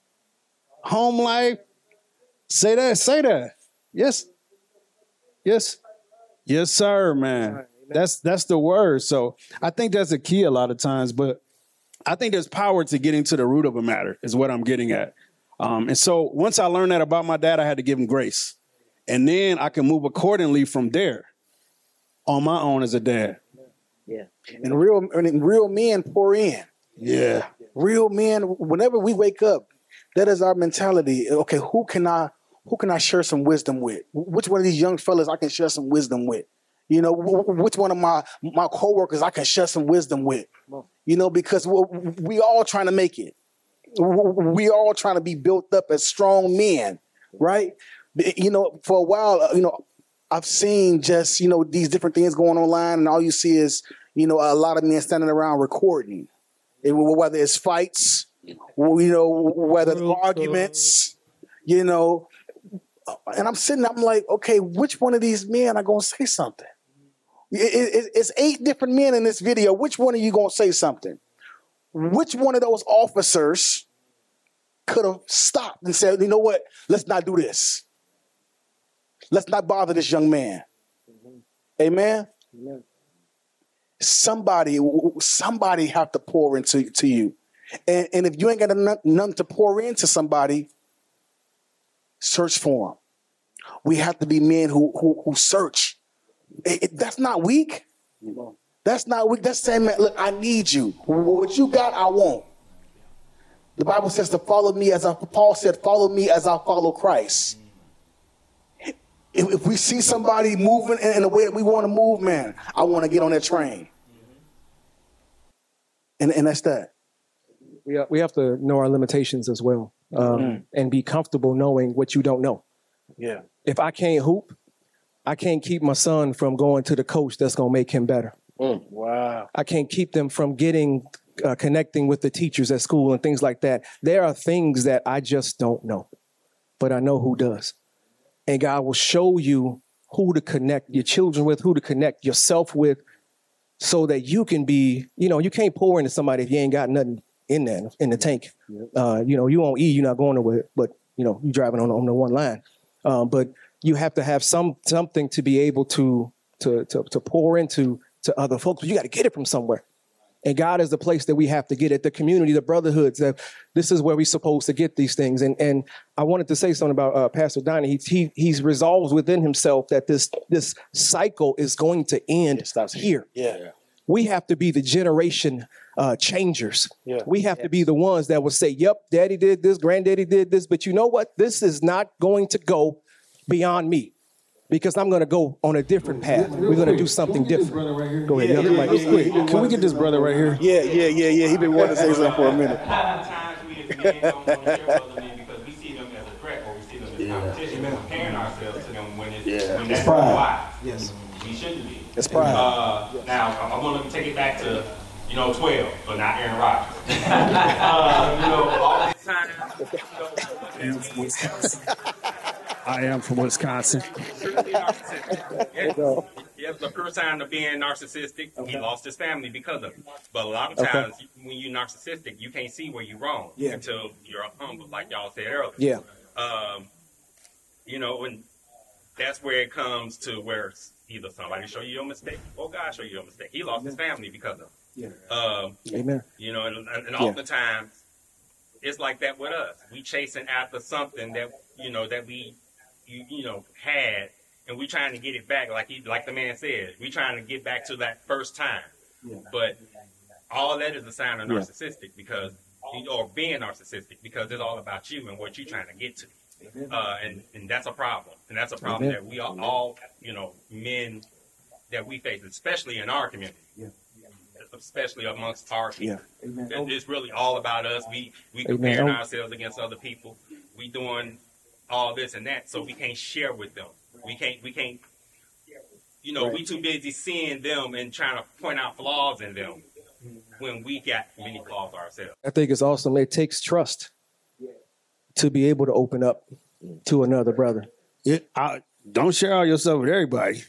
home life. Say that, say that. Yes. Yes. Yes, sir, man. That's that's the word. So I think that's a key a lot of times, but I think there's power to getting to the root of a matter is what I'm getting at. Um, and so once I learned that about my dad, I had to give him grace. And then I can move accordingly from there on my own as a dad. Yeah. And real and real men pour in. Yeah. Real men, whenever we wake up, that is our mentality. Okay, who can I Who can I share some wisdom with? Which one of these young fellas I can share some wisdom with? You know, which one of my, my coworkers I can share some wisdom with? You know, because we all trying to make it. We all trying to be built up as strong men, right? You know, for a while, you know, I've seen just, you know, these different things going online, and all you see is, you know, a lot of men standing around recording. It, whether it's fights, you know, whether it's arguments, you know. And I'm sitting, I'm like, okay, which one of these men are going to say something? It, it, it's eight different men in this video. Which one are you going to say something? which one of those officers could have stopped and said, you know what, let's not do this. Let's not bother this young man. Mm-hmm. Amen? Amen. Somebody, somebody have to pour into to you. And, and if you ain't got enough, nothing to pour into somebody, search for them. We have to be men who who, who search. It, it, that's not weak. That's not weak. That's saying, man, look, I need you. What you got, I want. The Bible says to follow me as I, Paul said, follow me as I follow Christ. If, if we see somebody moving in, in the way that we want to move, man, I want to get on that train. And, and that's that. We, we have to know our limitations as well, um, mm-hmm. and be comfortable knowing what you don't know. Yeah. If I can't hoop, I can't keep my son from going to the coach that's going to make him better. Mm. Wow. I can't keep them from getting, uh, connecting with the teachers at school and things like that. There are things that I just don't know, but I know who does. And God will show you who to connect your children with, who to connect yourself with, so that you can be, you know, you can't pour into somebody if you ain't got nothing in there, in the tank. Uh, you know, you on E, you're not going nowhere, but, you know, you're driving on, on the one line. Um, but you have to have some something to be able to to to, to pour into to other folks. But you got to get it from somewhere. And God is the place that we have to get it, the community, the brotherhoods. That this is where we're supposed to get these things. And and I wanted to say something about uh, Pastor Donnie. He, he he's resolves within himself that this this cycle is going to end here. Yeah. We have to be the generation uh, changers. Yeah. We have yes. to be the ones that will say, yep, daddy did this, granddaddy did this. But you know what? This is not going to go beyond me, because I'm going to go on a different path. We're going to do something different. Right Go ahead. Yeah, yeah, yeah, yeah. Can we get this brother right here? Yeah, yeah, yeah, yeah. He's been wanting to say something for a minute. A lot of times we as men don't want to share other men because we see them as a threat or we see them as yeah. competition. We're comparing ourselves to them when it's, yeah. when that's pride. why. Yes. We shouldn't be. It's pride. Uh, now, I'm going to take it back to, you know, twelve, but not Aaron Rodgers. uh, you know, all this time, you know, I am from Wisconsin. Yeah. He has the pure sign of being narcissistic. Okay. He lost his family because of it. But a lot of times, okay. when you're narcissistic, you can't see where you're wrong yeah. until you're humble, like y'all said earlier. Yeah. Um, you know, and that's where it comes to where either somebody show you your mistake or God show you your mistake. He lost Amen. his family because of it. Yeah. Um, Amen. You know, and, and yeah. oftentimes, it's like that with us. We chasing after something that, you know, that we, you, you know, had, and we trying to get it back. Like he, like the man said, we trying to get back to that first time. Yeah. But all that is a sign of narcissistic yeah. because, or being narcissistic because it's all about you and what you're trying to get to. Uh, and, and that's a problem. And that's a problem Amen. that we all, all, you know, men that we face, especially in our community. Yeah. Especially amongst our people. Yeah. Amen. It's really all about us. We we comparing Amen. ourselves against other people. We doing all this and that, so we can't share with them. We can't we can't you know, right. we too busy seeing them and trying to point out flaws in them when we got many flaws ourselves. I think it's awesome. It takes trust to be able to open up to another brother. Yeah, I, don't share all yourself with everybody.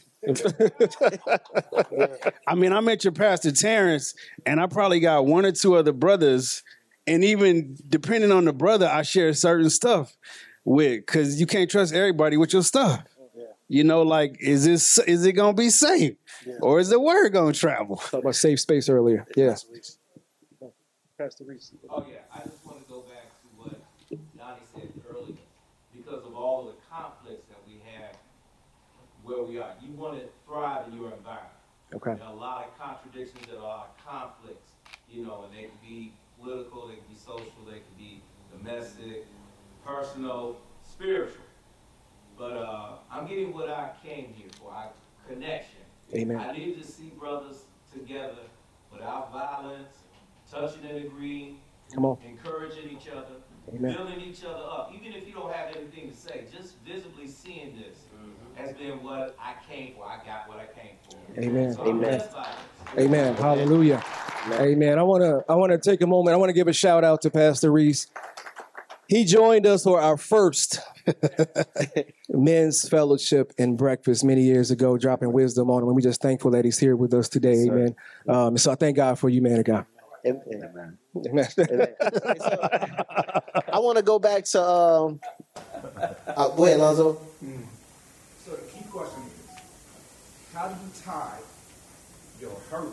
I mean, I met your Pastor Terrence, and I probably got one or two other brothers, and even depending on the brother, I share certain stuff with, because you can't trust everybody with your stuff. Yeah. You know, like, is this is it gonna be safe, yeah. or is the word gonna travel? Talk about safe space earlier. Yeah. Pastor Reese. Oh yeah, I just want to go back to what Donnie said earlier, because of all the conflicts that we have where we are. You want to thrive in your environment. Okay. There are a lot of contradictions, there are a lot of conflicts, you know, and they can be political, they can be social, they can be domestic, personal, spiritual. But uh, I'm getting what I came here for, our connection. Amen. I need to see brothers together without violence, touching and agreeing, Come on. encouraging each other, Amen. building each other up. Even if you don't have anything to say, just visibly seeing this mm-hmm. has been what I came for. I got what I came for. Amen. So Amen. Amen. Hallelujah. Amen. Amen. I want to I want to take a moment. I want to give a shout out to Pastor Reese. He joined us for our first men's fellowship and breakfast many years ago, dropping wisdom on him. And we're just thankful that he's here with us today. Yes, Amen. Um, so I thank God for you, man of God. Amen. Amen. Amen. So, I want to go back to. Um, uh, go ahead, Lonzo. Mm. So the key question is, how do you tie your hurt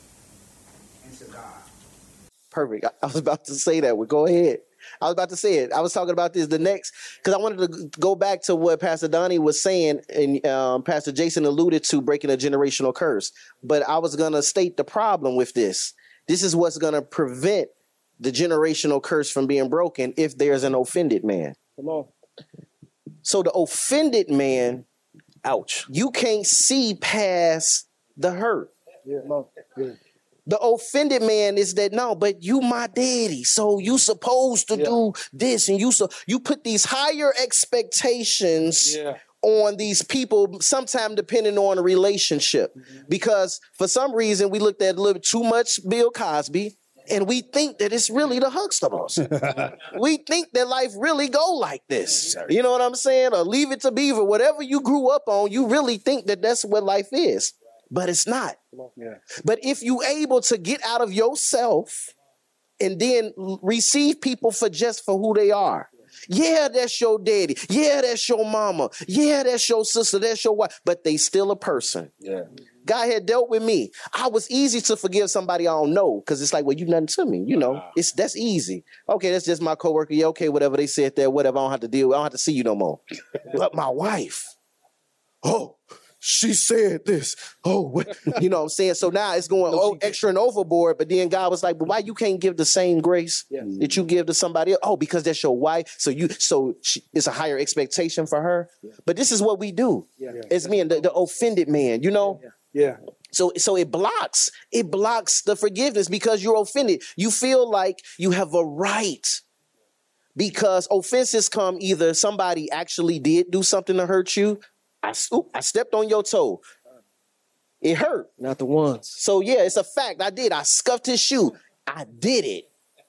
into God? Perfect. I, I was about to say that. Well, go ahead. I was about to say it. I was talking about this the next, because I wanted to go back to what Pastor Donnie was saying, and um, Pastor Jason alluded to breaking a generational curse. But I was going to state the problem with this. This is what's going to prevent the generational curse from being broken if there's an offended man. Come on. So the offended man, ouch, you can't see past the hurt. Yeah, no. Yeah. The offended man is that, no, but you my daddy, so you supposed to yeah. do this, and you so you put these higher expectations yeah. on these people, sometimes depending on a relationship. Mm-hmm. Because for some reason we looked at a little bit too much Bill Cosby, and we think that it's really the Huxtables. We think that life really go like this. You know what I'm saying? Or Leave It to Beaver, whatever you grew up on, you really think that that's what life is. But it's not. Yeah. But if you able to get out of yourself and then receive people for just for who they are. Yeah, that's your daddy. Yeah, that's your mama. Yeah, that's your sister. That's your wife. But they still a person. Yeah. God had dealt with me. I was easy to forgive somebody I don't know, because it's like, well, you nothing to me. You know, wow. it's that's easy. Okay, that's just my coworker. Yeah, okay, whatever they said there, whatever. I don't have to deal with. I don't have to see you no more. But my wife, oh, she said this. Oh, what? You know what I'm saying? So now it's going oh, extra and overboard. But then God was like, but why you can't give the same grace yeah. that you give to somebody else? Oh, because that's your wife. So you, so she, it's a higher expectation for her. Yeah. But this is what we do. Yeah. Yeah. It's me and the, the offended man, you know? Yeah. yeah. So, so it blocks, it blocks the forgiveness because you're offended. You feel like you have a right. Because offenses come either somebody actually did do something to hurt you. I, oop, I stepped on your toe. It hurt. Not the ones. So, yeah, it's a fact. I did. I scuffed his shoe. I did it.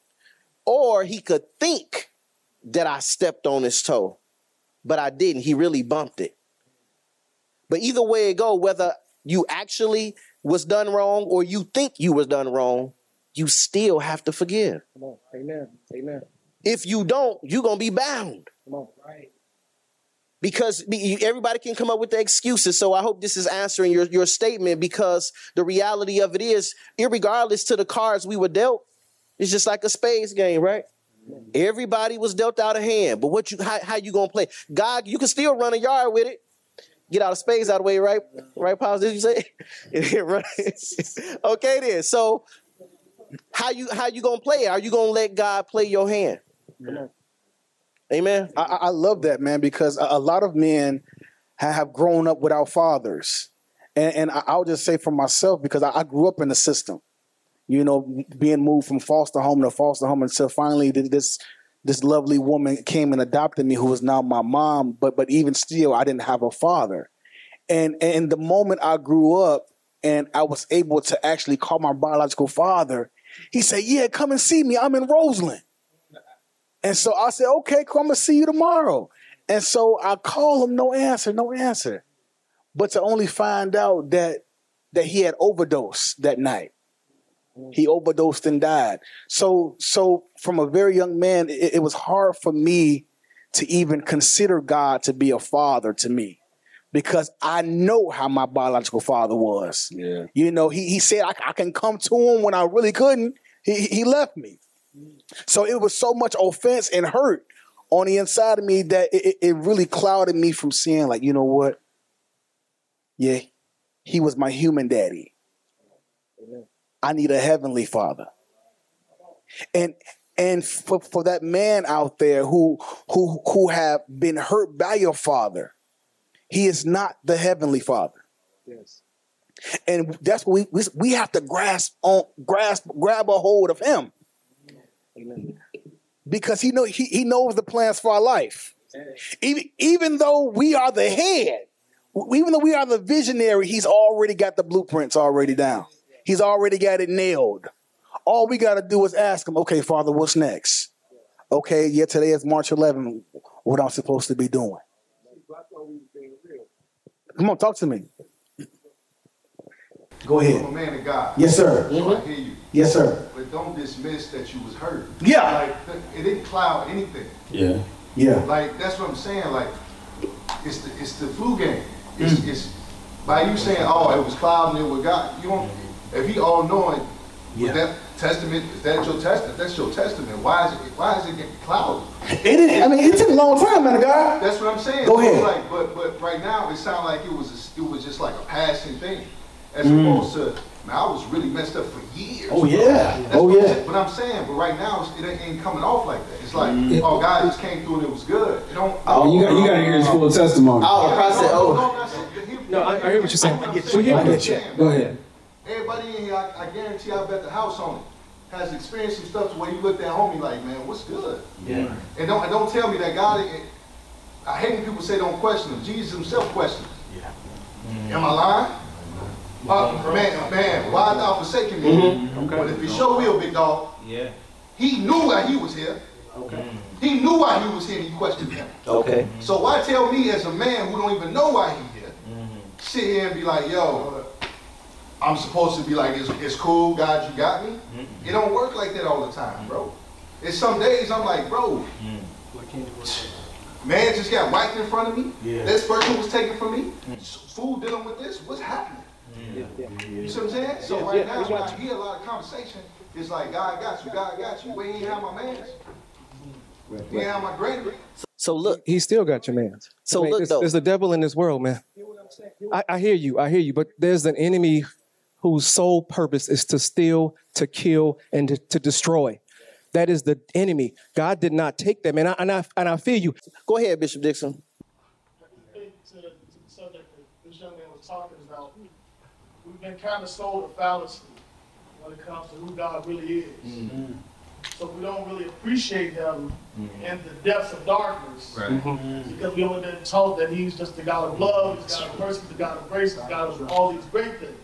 Or he could think that I stepped on his toe, but I didn't. He really bumped it. But either way it go, whether you actually was done wrong or you think you was done wrong, you still have to forgive. Come on. Amen. Amen. If you don't, you're going to be bound. Come on. Right. Because everybody can come up with the excuses. So I hope this is answering your, your statement, because the reality of it is, irregardless to the cards we were dealt, it's just like a spades game, right? Mm-hmm. Everybody was dealt out of hand. But what you how, how you going to play? God, you can still run a yard with it. Get out of spades out of the way, right? Right, Pause, did you say? Right. Okay, then. So how you how you going to play it? Are you going to let God play your hand? Yeah. Amen. I, I love that, man, because a, a lot of men have grown up without fathers. And, and I'll just say for myself, because I, I grew up in the system, you know, being moved from foster home to foster home until finally this this lovely woman came and adopted me, who is now my mom. But but even still, I didn't have a father. And, and the moment I grew up and I was able to actually call my biological father, he said, yeah, come and see me. I'm in Roseland. And so I said, okay, cool, I'm going to see you tomorrow. And so I call him, no answer, no answer. But to only find out that that he had overdosed that night. He overdosed and died. So so from a very young man, it, it was hard for me to even consider God to be a father to me, because I know how my biological father was. Yeah. You know, he, he said I, I can come to him when I really couldn't. He, he left me. So it was so much offense and hurt on the inside of me that it, it really clouded me from seeing, like, you know what? Yeah, he was my human daddy. Amen. I need a heavenly father. And and for, for that man out there who who who have been hurt by your father, he is not the heavenly father. Yes. And that's what we we, we have to grasp on grasp grab a hold of him. Amen. Because he know he, he knows the plans for our life. Even, even though we are the head, even though we are the visionary, he's already got the blueprints already down. He's already got it nailed. All we got to do is ask him, okay, Father, what's next? Okay, yeah, today is March eleventh. What I'm supposed to be doing? Come on, talk to me. Go ahead. I'm a man of God. Yes, sir. So I hear you. Yes, sir. But it don't dismiss that you was hurt. Yeah. Like, it didn't cloud anything. Yeah. Yeah. Like, that's what I'm saying. Like, it's the, it's the flu game. It's, mm. it's by you saying, oh, it was clouding it with God. You don't, if he all knowing, yeah. that testament, is that your testament? That's your testament. Why is it, why is it getting clouded? It is, I mean, it took a long time, man, God. That's what I'm saying. Go so ahead. Like, but, but right now, it sounds like it was, a, it was just like a passing thing. As mm. opposed to, man, I was really messed up for years. Oh, yeah. That's oh, what yeah. But I'm saying, but right now, it's, it ain't coming off like that. It's like, mm. oh, God just came through and it was good. It don't, oh, you got you got to hear his full testimony. Oh, the process. Oh. No, I, I hear what you're saying. I We hear what you're Go ahead. Everybody in here, I, I guarantee I bet the house on it has experienced some stuff to where you looked at homie like, man, what's good? Yeah. And don't, and don't tell me that God, it, I hate when people say don't question him. Jesus himself questioned. Yeah. Mm. Am I lying? Uh, man, man, why thou forsaking me? Mm-hmm. Okay. But if it's your will, big dog, yeah. he knew why he was here. Okay. He knew why he was here and he questioned him. Okay. So why tell me as a man who don't even know why he's here, mm-hmm. sit here and be like, yo, I'm supposed to be like, it's, it's cool, God, you got me? Mm-hmm. It don't work like that all the time, bro. It's some days I'm like, bro, mm-hmm. man just got wiped in front of me. Yeah. This person was taken from me. Mm-hmm. Food dealing with this, what's happening? Yeah. Yeah. You see what I'm saying? So yeah, right yeah, now, when I hear a lot of conversation, it's like, God got you, God got you. We ain't have my mans. We ain't have my granny. So look. He still got your mans. So I mean, look, there's, though. there's the devil in this world, man. I, I hear you, I hear you, but there's an enemy whose sole purpose is to steal, to kill, and to, to destroy. That is the enemy. God did not take them, and I, and I, and I feel you. Go ahead, Bishop Dixon. To, to the subject that this young man was talking about, we've been kind of sold a fallacy when it comes to who God really is. Mm-hmm. So we don't really appreciate him mm-hmm. in the depths of darkness. Right. Mm-hmm. Because we only been taught that he's just the God of love, he's God of mercy, the God of grace, the God of all these great things.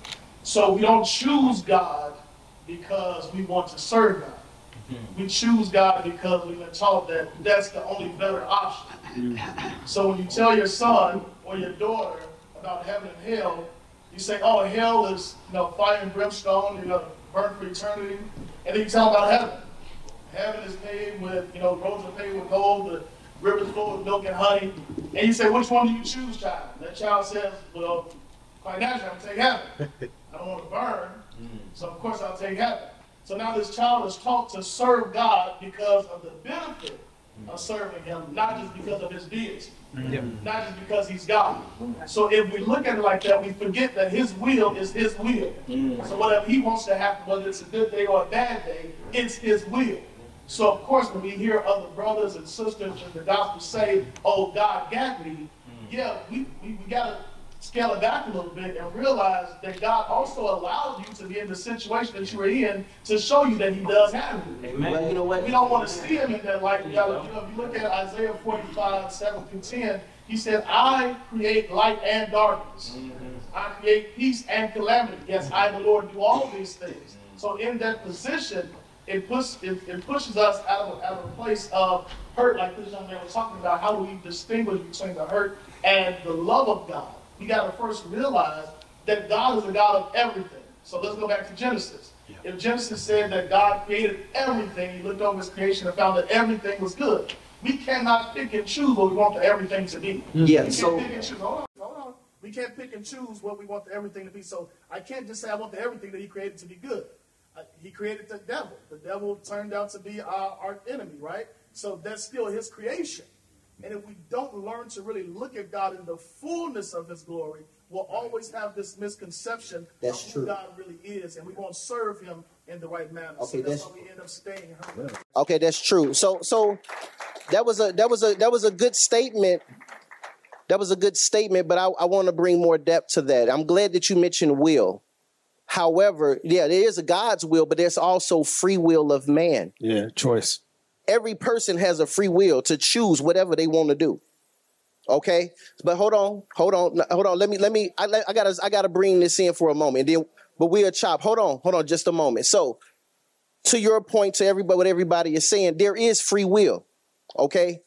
So we don't choose God because we want to serve God. Mm-hmm. We choose God because we've been taught that that's the only better option. Mm-hmm. So when you tell your son or your daughter about heaven and hell, you say, oh, hell is, you know, fire and brimstone, you're going to burn for eternity. And then you tell them about heaven. Heaven is paved with, you know, roads are paved with gold, the rivers full with milk and honey. And you say, which one do you choose, child? And that child says, well, quite naturally, I'm going to take heaven. I don't want to burn, so of course I'll take heaven. So now this child is taught to serve God because of the benefit of serving him, not just because of his deity. Mm-hmm. Not just because he's God. So if we look at it like that, we forget that his will is his will. Mm-hmm. So whatever he wants to happen, whether it's a good day or a bad day, it's his will. So of course, when we hear other brothers and sisters in the gospel say, oh, God got me, mm-hmm. yeah, we, we, we got to scale it back a little bit and realize that God also allowed you to be in the situation that you were in to show you that he does have you. Amen. Well, you know what? We don't want to see him in that light. You know, if you look at Isaiah forty-five, seven through ten, he said, I create light and darkness. Mm-hmm. I create peace and calamity. Yes, I, the Lord, do all these things. So in that position, it, push, it, it pushes us out of, out of a place of hurt, like this young man was talking about. How do we distinguish between the hurt and the love of God? We got to first realize that God is the God of everything. So let's go back to Genesis. Yeah. If Genesis said that God created everything, he looked over his creation and found that everything was good. We cannot pick and choose what we want the everything to be. Yeah, we so can't pick and choose. Hold on, hold on. We can't pick and choose what we want the everything to be. So I can't just say I want the everything that he created to be good. Uh, he created the devil. The devil turned out to be our, our enemy, right? So that's still his creation. And if we don't learn to really look at God in the fullness of his glory, we'll always have this misconception that's of true. who God really is, and we won't serve him in the right manner. Okay, so that's, that's why we end up staying hurt. Okay, that's true. So so that was a that was a that was a good statement. That was a good statement, but I, I want to bring more depth to that. I'm glad that you mentioned will. However, yeah, there is a God's will, but there's also free will of man. Yeah, choice. Every person has a free will to choose whatever they want to do. Okay, but hold on, hold on, hold on. Let me, let me. I, I gotta, I gotta bring this in for a moment. Then, but we'll chop. Hold on, hold on, just a moment. So, to your point, to everybody, what everybody is saying, there is free will. Okay,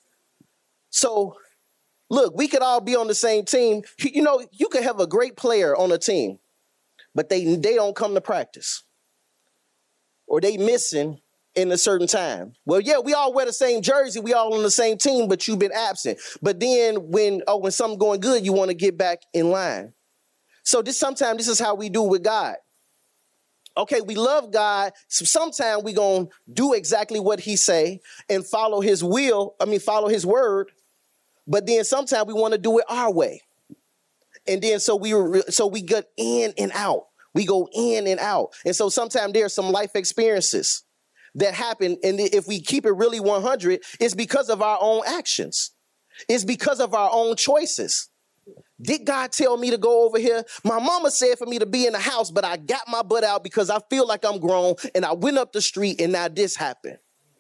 so look, we could all be on the same team. You know, you could have a great player on a team, but they they don't come to practice. or they missing in a certain time. Well, yeah, we all wear the same jersey. We all on the same team, but you've been absent. But then when, oh, when something going good, you want to get back in line. So this sometimes this is how we do with God. Okay, we love God. So sometimes we going to do exactly what he say and follow his will. I mean, follow his word. But then sometimes we want to do it our way. And then so we so we get in and out. We go in and out. And so sometimes there's some life experiences that happen. And if we keep it really one hundred, it's because of our own actions. It's because of our own choices. Did God tell me to go over here? My mama said for me to be in the house, but I got my butt out because I feel like I'm grown and I went up the street and now this happened.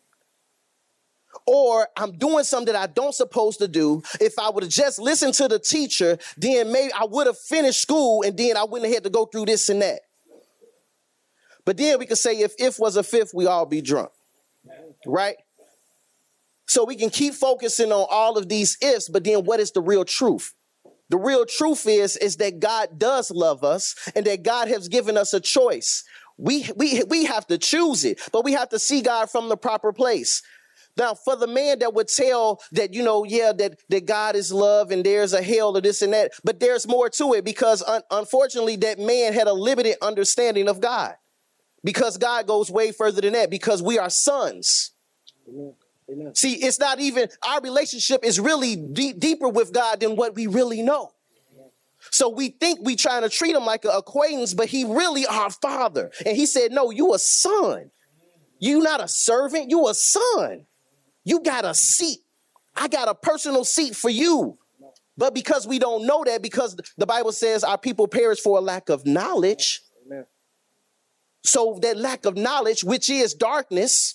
Or I'm doing something that I don't supposed to do. If I would have just listened to the teacher, then maybe I would have finished school and then I wouldn't have had to go through this and that. But then we could say if if was a fifth, we all be drunk, right? So we can keep focusing on all of these ifs, but then what is the real truth? The real truth is, is that God does love us and that God has given us a choice. We, we, we have to choose it, but we have to see God from the proper place. Now, for the man that would tell that, you know, yeah, that, that God is love and there's a hell or this and that, but there's more to it because un- unfortunately that man had a limited understanding of God. Because God goes way further than that, because we are sons. Amen. Amen. See, it's not even, our relationship is really deep, deeper with God than what we really know. Amen. So we think we trying to treat him like an acquaintance, but he really our father. And he said, no, you a son. You not a servant, you a son. You got a seat. I got a personal seat for you. But because we don't know that, because the Bible says our people perish for a lack of knowledge. Amen. So that lack of knowledge, which is darkness,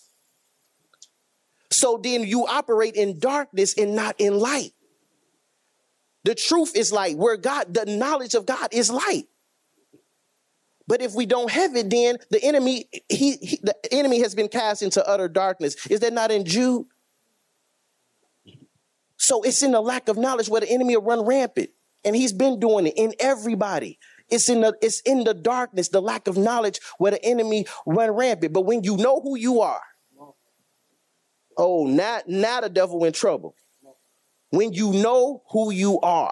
so then you operate in darkness and not in light. The truth is light, where God, the knowledge of God is light. But if we don't have it, then the enemy, he, he the enemy has been cast into utter darkness. Is that not in Jude? So it's in the lack of knowledge where the enemy will run rampant. And he's been doing it in everybody. It's in the it's in the darkness, the lack of knowledge where the enemy run rampant. But when you know who you are, oh, now, now the devil in trouble. When you know who you are.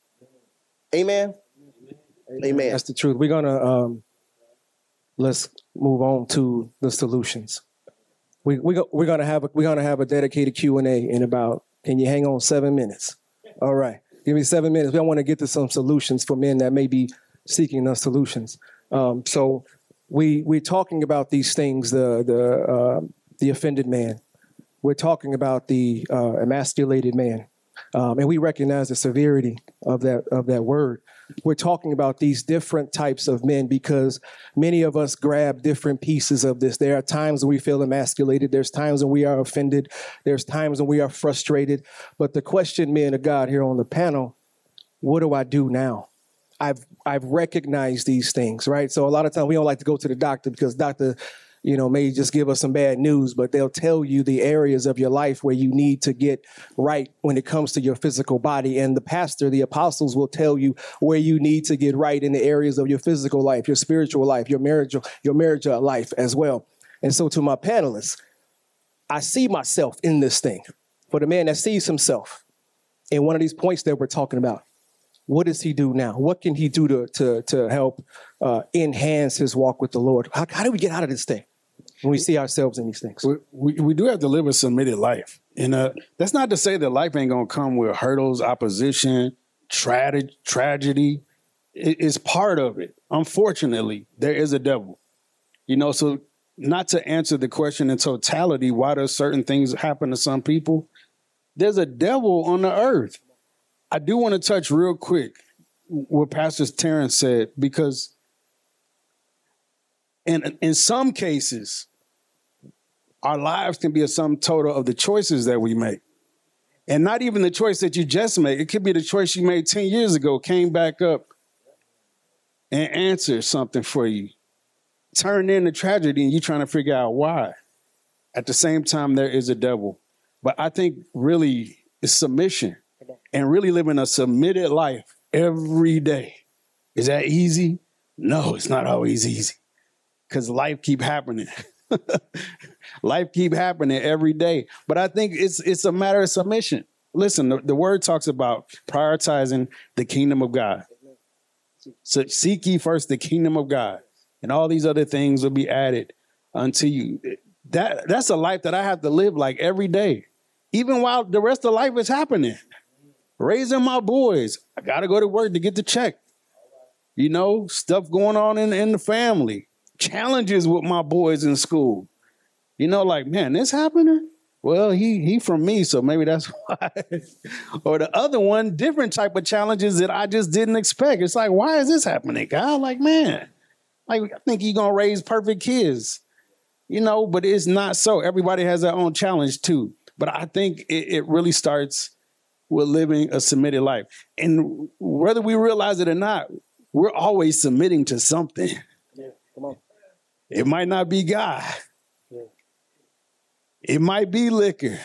Amen. Amen. That's the truth. We're gonna um, let's move on to the solutions. We we go, we're gonna have a, we're gonna have a dedicated Q and A in about. Can you hang on seven minutes? All right, give me seven minutes. We want to get to some solutions for men that may be seeking us solutions. Um, so we we're talking about these things. The the uh, the offended man. We're talking about the uh, emasculated man, um, and we recognize the severity of that of that word. We're talking about these different types of men because many of us grab different pieces of this. There are times when we feel emasculated. There's times when we are offended. There's times when we are frustrated. But the question, men of God, here on the panel, what do I do now? I've I've recognized these things, right? So a lot of times we don't like to go to the doctor because doctor, you know, may just give us some bad news, but they'll tell you the areas of your life where you need to get right when it comes to your physical body. And the pastor, the apostles will tell you where you need to get right in the areas of your physical life, your spiritual life, your marriage, your marriage life as well. And so to my panelists, I see myself in this thing. For the man that sees himself in one of these points that we're talking about, what does he do now? What can he do to to, to help uh, enhance his walk with the Lord? How, how do we get out of this thing when we see ourselves in these things? We, we, we do have to live a submitted life. And uh, that's not to say that life ain't going to come with hurdles, opposition, tra- tragedy. It, it's part of it. Unfortunately, there is a devil. You know, so not to answer the question in totality, why do certain things happen to some people? There's a devil on the earth. I do want to touch real quick what Pastor Terrence said, because in, in some cases, our lives can be a sum total of the choices that we make. And not even the choice that you just made. It could be the choice you made ten years ago, came back up and answered something for you. Turned into tragedy and you're trying to figure out why. At the same time, there is a devil. But I think really it's submission. And really living a submitted life every day. Is that easy? No, it's not always easy. Because life keep happening. Life keep happening every day. But I think it's it's a matter of submission. Listen, the, the word talks about prioritizing the kingdom of God. So seek ye first the kingdom of God, and all these other things will be added unto you. That that's a life that I have to live like every day, even while the rest of life is happening. Raising my boys, I got to go to work to get the check. You know, stuff going on in, in the family, challenges with my boys in school. You know, like, man, this happening? Well, he he from me, so maybe that's why. Or the other one, different type of challenges that I just didn't expect. It's like, why is this happening, God? Like, man, like I think you're gonna raise perfect kids, you know, but it's not so. Everybody has their own challenge too. But I think it, it really starts with living a submitted life. And whether we realize it or not, we're always submitting to something. Yeah, come on. It might not be God. It might be liquor.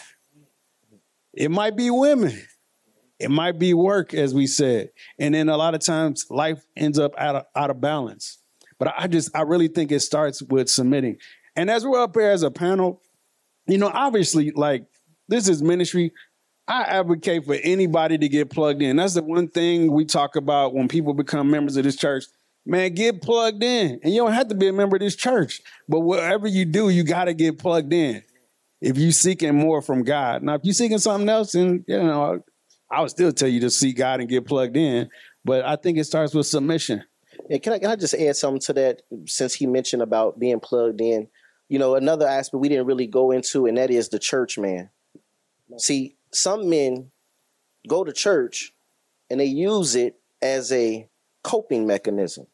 It might be women. It might be work, as we said. And then a lot of times life ends up out of, out of balance. But I just, I really think it starts with submitting. And as we're up here as a panel, you know, obviously, like, this is ministry. I advocate for anybody to get plugged in. That's the one thing we talk about when people become members of this church. Man, get plugged in. And you don't have to be a member of this church. But whatever you do, you got to get plugged in. If you're seeking more from God. Now, if you're seeking something else, then, you know, I would still tell you to seek God and get plugged in. But I think it starts with submission. And can I, can I just add something to that, since he mentioned about being plugged in? You know, another aspect we didn't really go into, and that is the church man. See, some men go to church and they use it as a coping mechanism.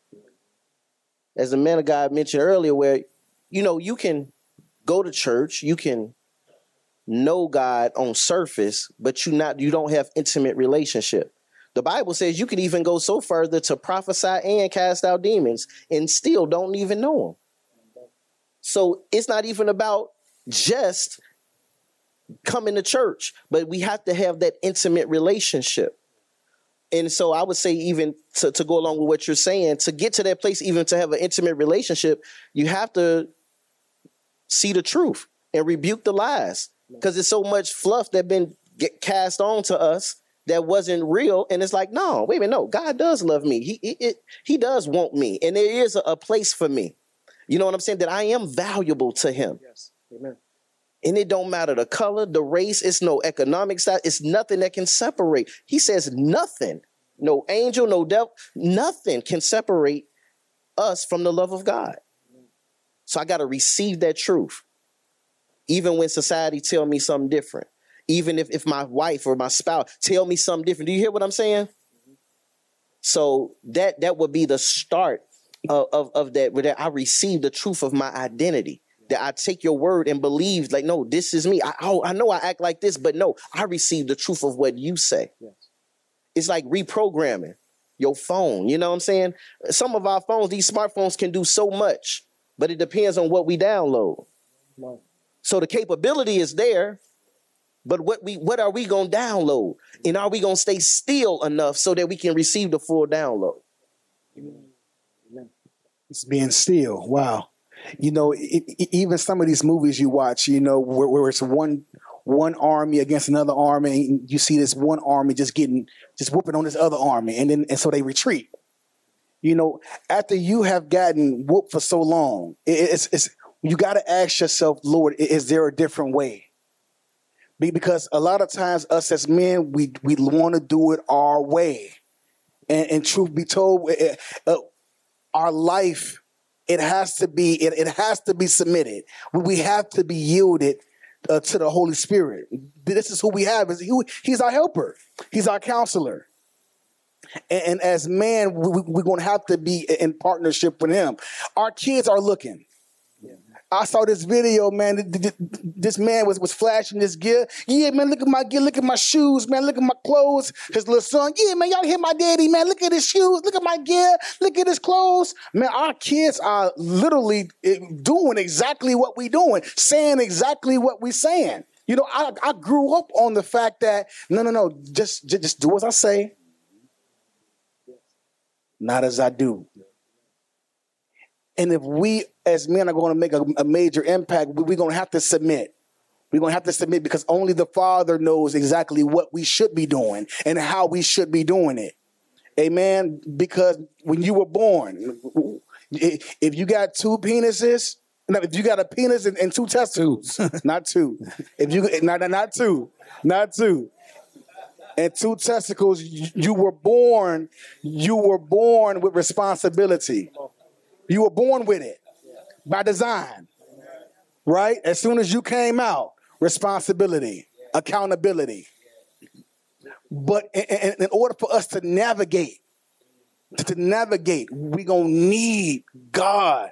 As the man of God mentioned earlier, where, you know, you can go to church, you can know God on surface, but you not you don't have intimate relationship. The Bible says you can even go so further to prophesy and cast out demons and still don't even know them. So it's not even about just coming to church, but we have to have that intimate relationship. And so I would say, even to, to go along with what you're saying, to get to that place, even to have an intimate relationship, you have to see the truth and rebuke the lies, because there's so much fluff that been get cast on to us that wasn't real. And it's like, no, wait a minute, no, God does love me. He he, it, he does want me, and there is a, a place for me. You know what I'm saying? That I am valuable to him. Yes. Amen. And it don't matter the color, the race, it's no economic status, it's nothing that can separate. He says nothing, no angel, no devil, nothing can separate us from the love of God. So I got to receive that truth. Even when society tell me something different, even if, if my wife or my spouse tell me something different. Do you hear what I'm saying? Mm-hmm. So that that would be the start of, of, of that, where I receive the truth of my identity. That I take your word and believe, like, no, this is me. I, oh, I know I act like this, but no, I receive the truth of what you say. Yes. It's like reprogramming your phone. You know what I'm saying? Some of our phones, these smartphones, can do so much, but it depends on what we download. Wow. So the capability is there, but what we what are we going to download? And are we going to stay still enough so that we can receive the full download? Amen. It's being still. Wow. You know, it, it, even some of these movies you watch, you know, where, where it's one one army against another army, and you see this one army just getting, just whooping on this other army, and then and so they retreat. You know, after you have gotten whooped for so long, it, it's it's you got to ask yourself, Lord, is there a different way? Because a lot of times, us as men, we we want to do it our way, and, and truth be told, uh, our life. It has to be. It, it has to be submitted. We have to be yielded uh, to the Holy Spirit. This is who we have. Is he, he's our helper. He's our counselor. And, and as man, we, we're going to have to be in partnership with him. Our kids are looking. I saw this video, man. This man was, was flashing this gear. Yeah, man, look at my gear. Look at my shoes, man. Look at my clothes. His little son. Yeah, man, y'all hear my daddy, man. Look at his shoes. Look at my gear. Look at his clothes. Man, our kids are literally doing exactly what we doing, saying exactly what we saying. You know, I, I grew up on the fact that, no, no, no, just, just, just do as I say, not as I do. And if we as men are going to make a, a major impact, we- we're going to have to submit. We're going to have to submit because only the Father knows exactly what we should be doing and how we should be doing it. Amen. Because when you were born, if you got two penises, no, if you got a penis and, and two testicles, not two. If you not not two, not two, and two testicles, you, you were born. You were born with responsibility. You were born with it by design, right? As soon as you came out, responsibility, accountability. But in, in, in order for us to navigate, to, to navigate, we're going to need God.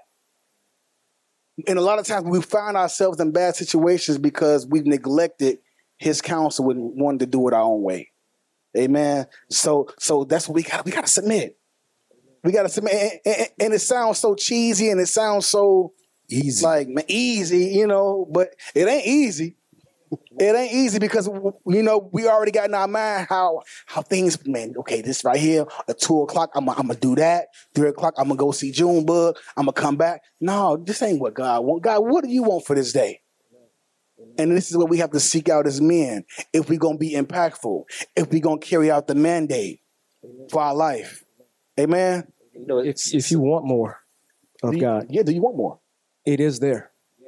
And a lot of times we find ourselves in bad situations because we've neglected his counsel and wanted to do it our own way. Amen. So so that's what we got. We got to submit. We got to submit. And, and, and it sounds so cheesy and it sounds so easy, like man, easy, you know, but it ain't easy. It ain't easy because, you know, we already got in our mind how how things, man, okay, this right here, at two o'clock, I'm going to do that. three o'clock, I'm going to go see Junebug. I'm going to come back. No, this ain't what God wants. God, what do you want for this day? And this is what we have to seek out as men if we're going to be impactful, if we're going to carry out the mandate for our life. Amen? If, if you want more of do you, God. Yeah, do you want more? It is there.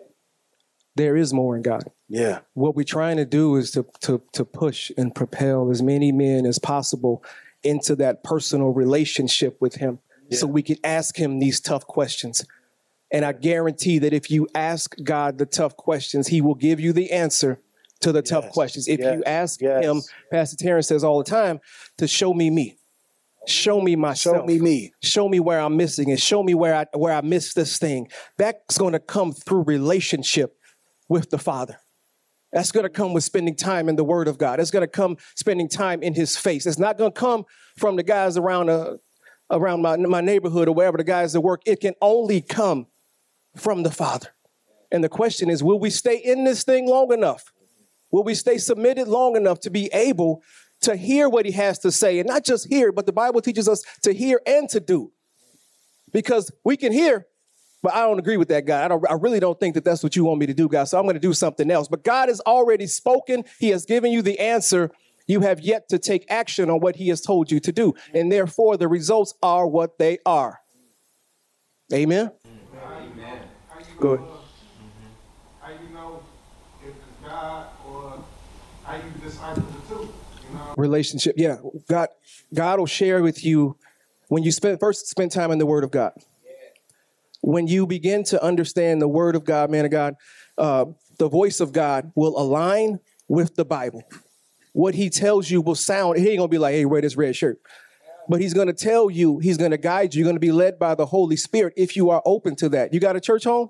There is more in God. Yeah. What we're trying to do is to, to, to push and propel as many men as possible into that personal relationship with him yeah. so we can ask him these tough questions. And I guarantee that if you ask God the tough questions, he will give you the answer to the yes. tough questions. If yes. you ask yes. him, Pastor Terrence says all the time, to show me me. Show me myself. Show me me. Show me where I'm missing it. Show me where I where I missed this thing. That's going to come through relationship with the Father. That's going to come with spending time in the Word of God. It's going to come spending time in his face. It's not going to come from the guys around uh, around my, my neighborhood or wherever the guys that work. It can only come from the Father. And the question is, will we stay in this thing long enough? Will we stay submitted long enough to be able to hear what he has to say? And not just hear, but the Bible teaches us to hear and to do. Because we can hear, but I don't agree with that, God. I, don't, I really don't think that that's what you want me to do, God. So I'm going to do something else. But God has already spoken. He has given you the answer. You have yet to take action on what he has told you to do. And therefore, the results are what they are. Amen? Amen. Go ahead. How you know if it's God or how you disciple the two? You know? Relationship. Yeah. God, God will share with you when you spend first spend time in the Word of God. When you begin to understand the Word of God, man of God, uh, the voice of God will align with the Bible. What he tells you will sound, he ain't going to be like, hey, wear this red shirt. But he's going to tell you, he's going to guide you. You're going to be led by the Holy Spirit if you are open to that. You got a church home?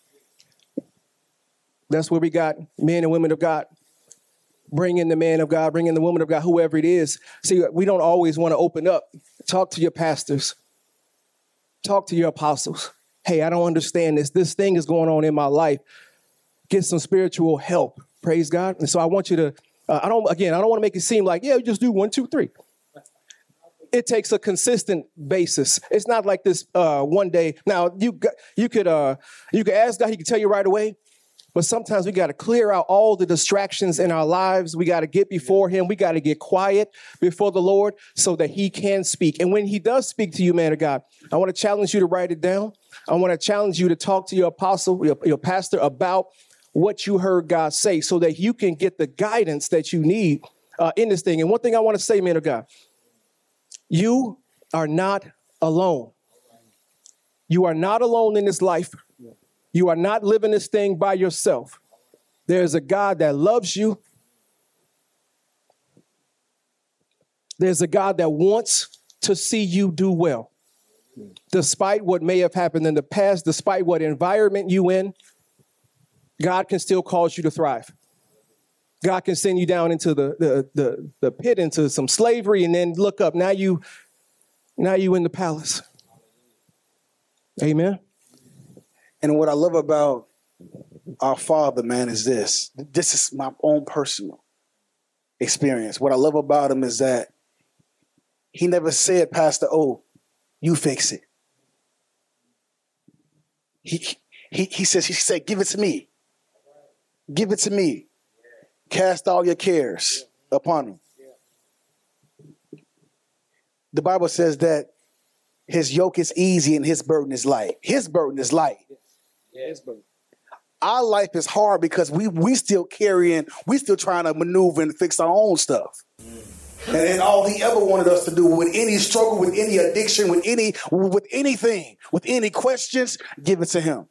That's where we got men and women of God. Bring in the man of God, bring in the woman of God, whoever it is. See, we don't always want to open up. Talk to your pastors. Talk to your apostles. Hey, I don't understand this. This thing is going on in my life. Get some spiritual help. Praise God. And so I want you to, uh, I don't, again, I don't want to make it seem like, yeah, you just do one, two, three. It takes a consistent basis. It's not like this uh, one day. Now, you got, you could uh, you could ask God, he could tell you right away. But sometimes we got to clear out all the distractions in our lives. We got to get before him. We got to get quiet before the Lord so that he can speak. And when he does speak to you, man of God, I want to challenge you to write it down. I want to challenge you to talk to your apostle, your, your pastor about what you heard God say so that you can get the guidance that you need uh, in this thing. And one thing I want to say, man of God, you are not alone. You are not alone in this life. You are not living this thing by yourself. There's a God that loves you. There's a God that wants to see you do well. Despite what may have happened in the past, despite what environment you in, God can still cause you to thrive. God can send you down into the, the, the, the pit, into some slavery, and then look up. Now you, now you in the palace. Amen. And what I love about our Father, man, is this. This is my own personal experience. What I love about him is that he never said, Pastor O, you fix it. He, He, he says, he said, give it to me. Give it to me. Cast all your cares upon him. The Bible says that his yoke is easy and his burden is light. His burden is light. His burden. Our life is hard because we we still carrying, we still trying to maneuver and fix our own stuff. And, and all he ever wanted us to do with any struggle, with any addiction, with any, with anything, with any questions, give it to him.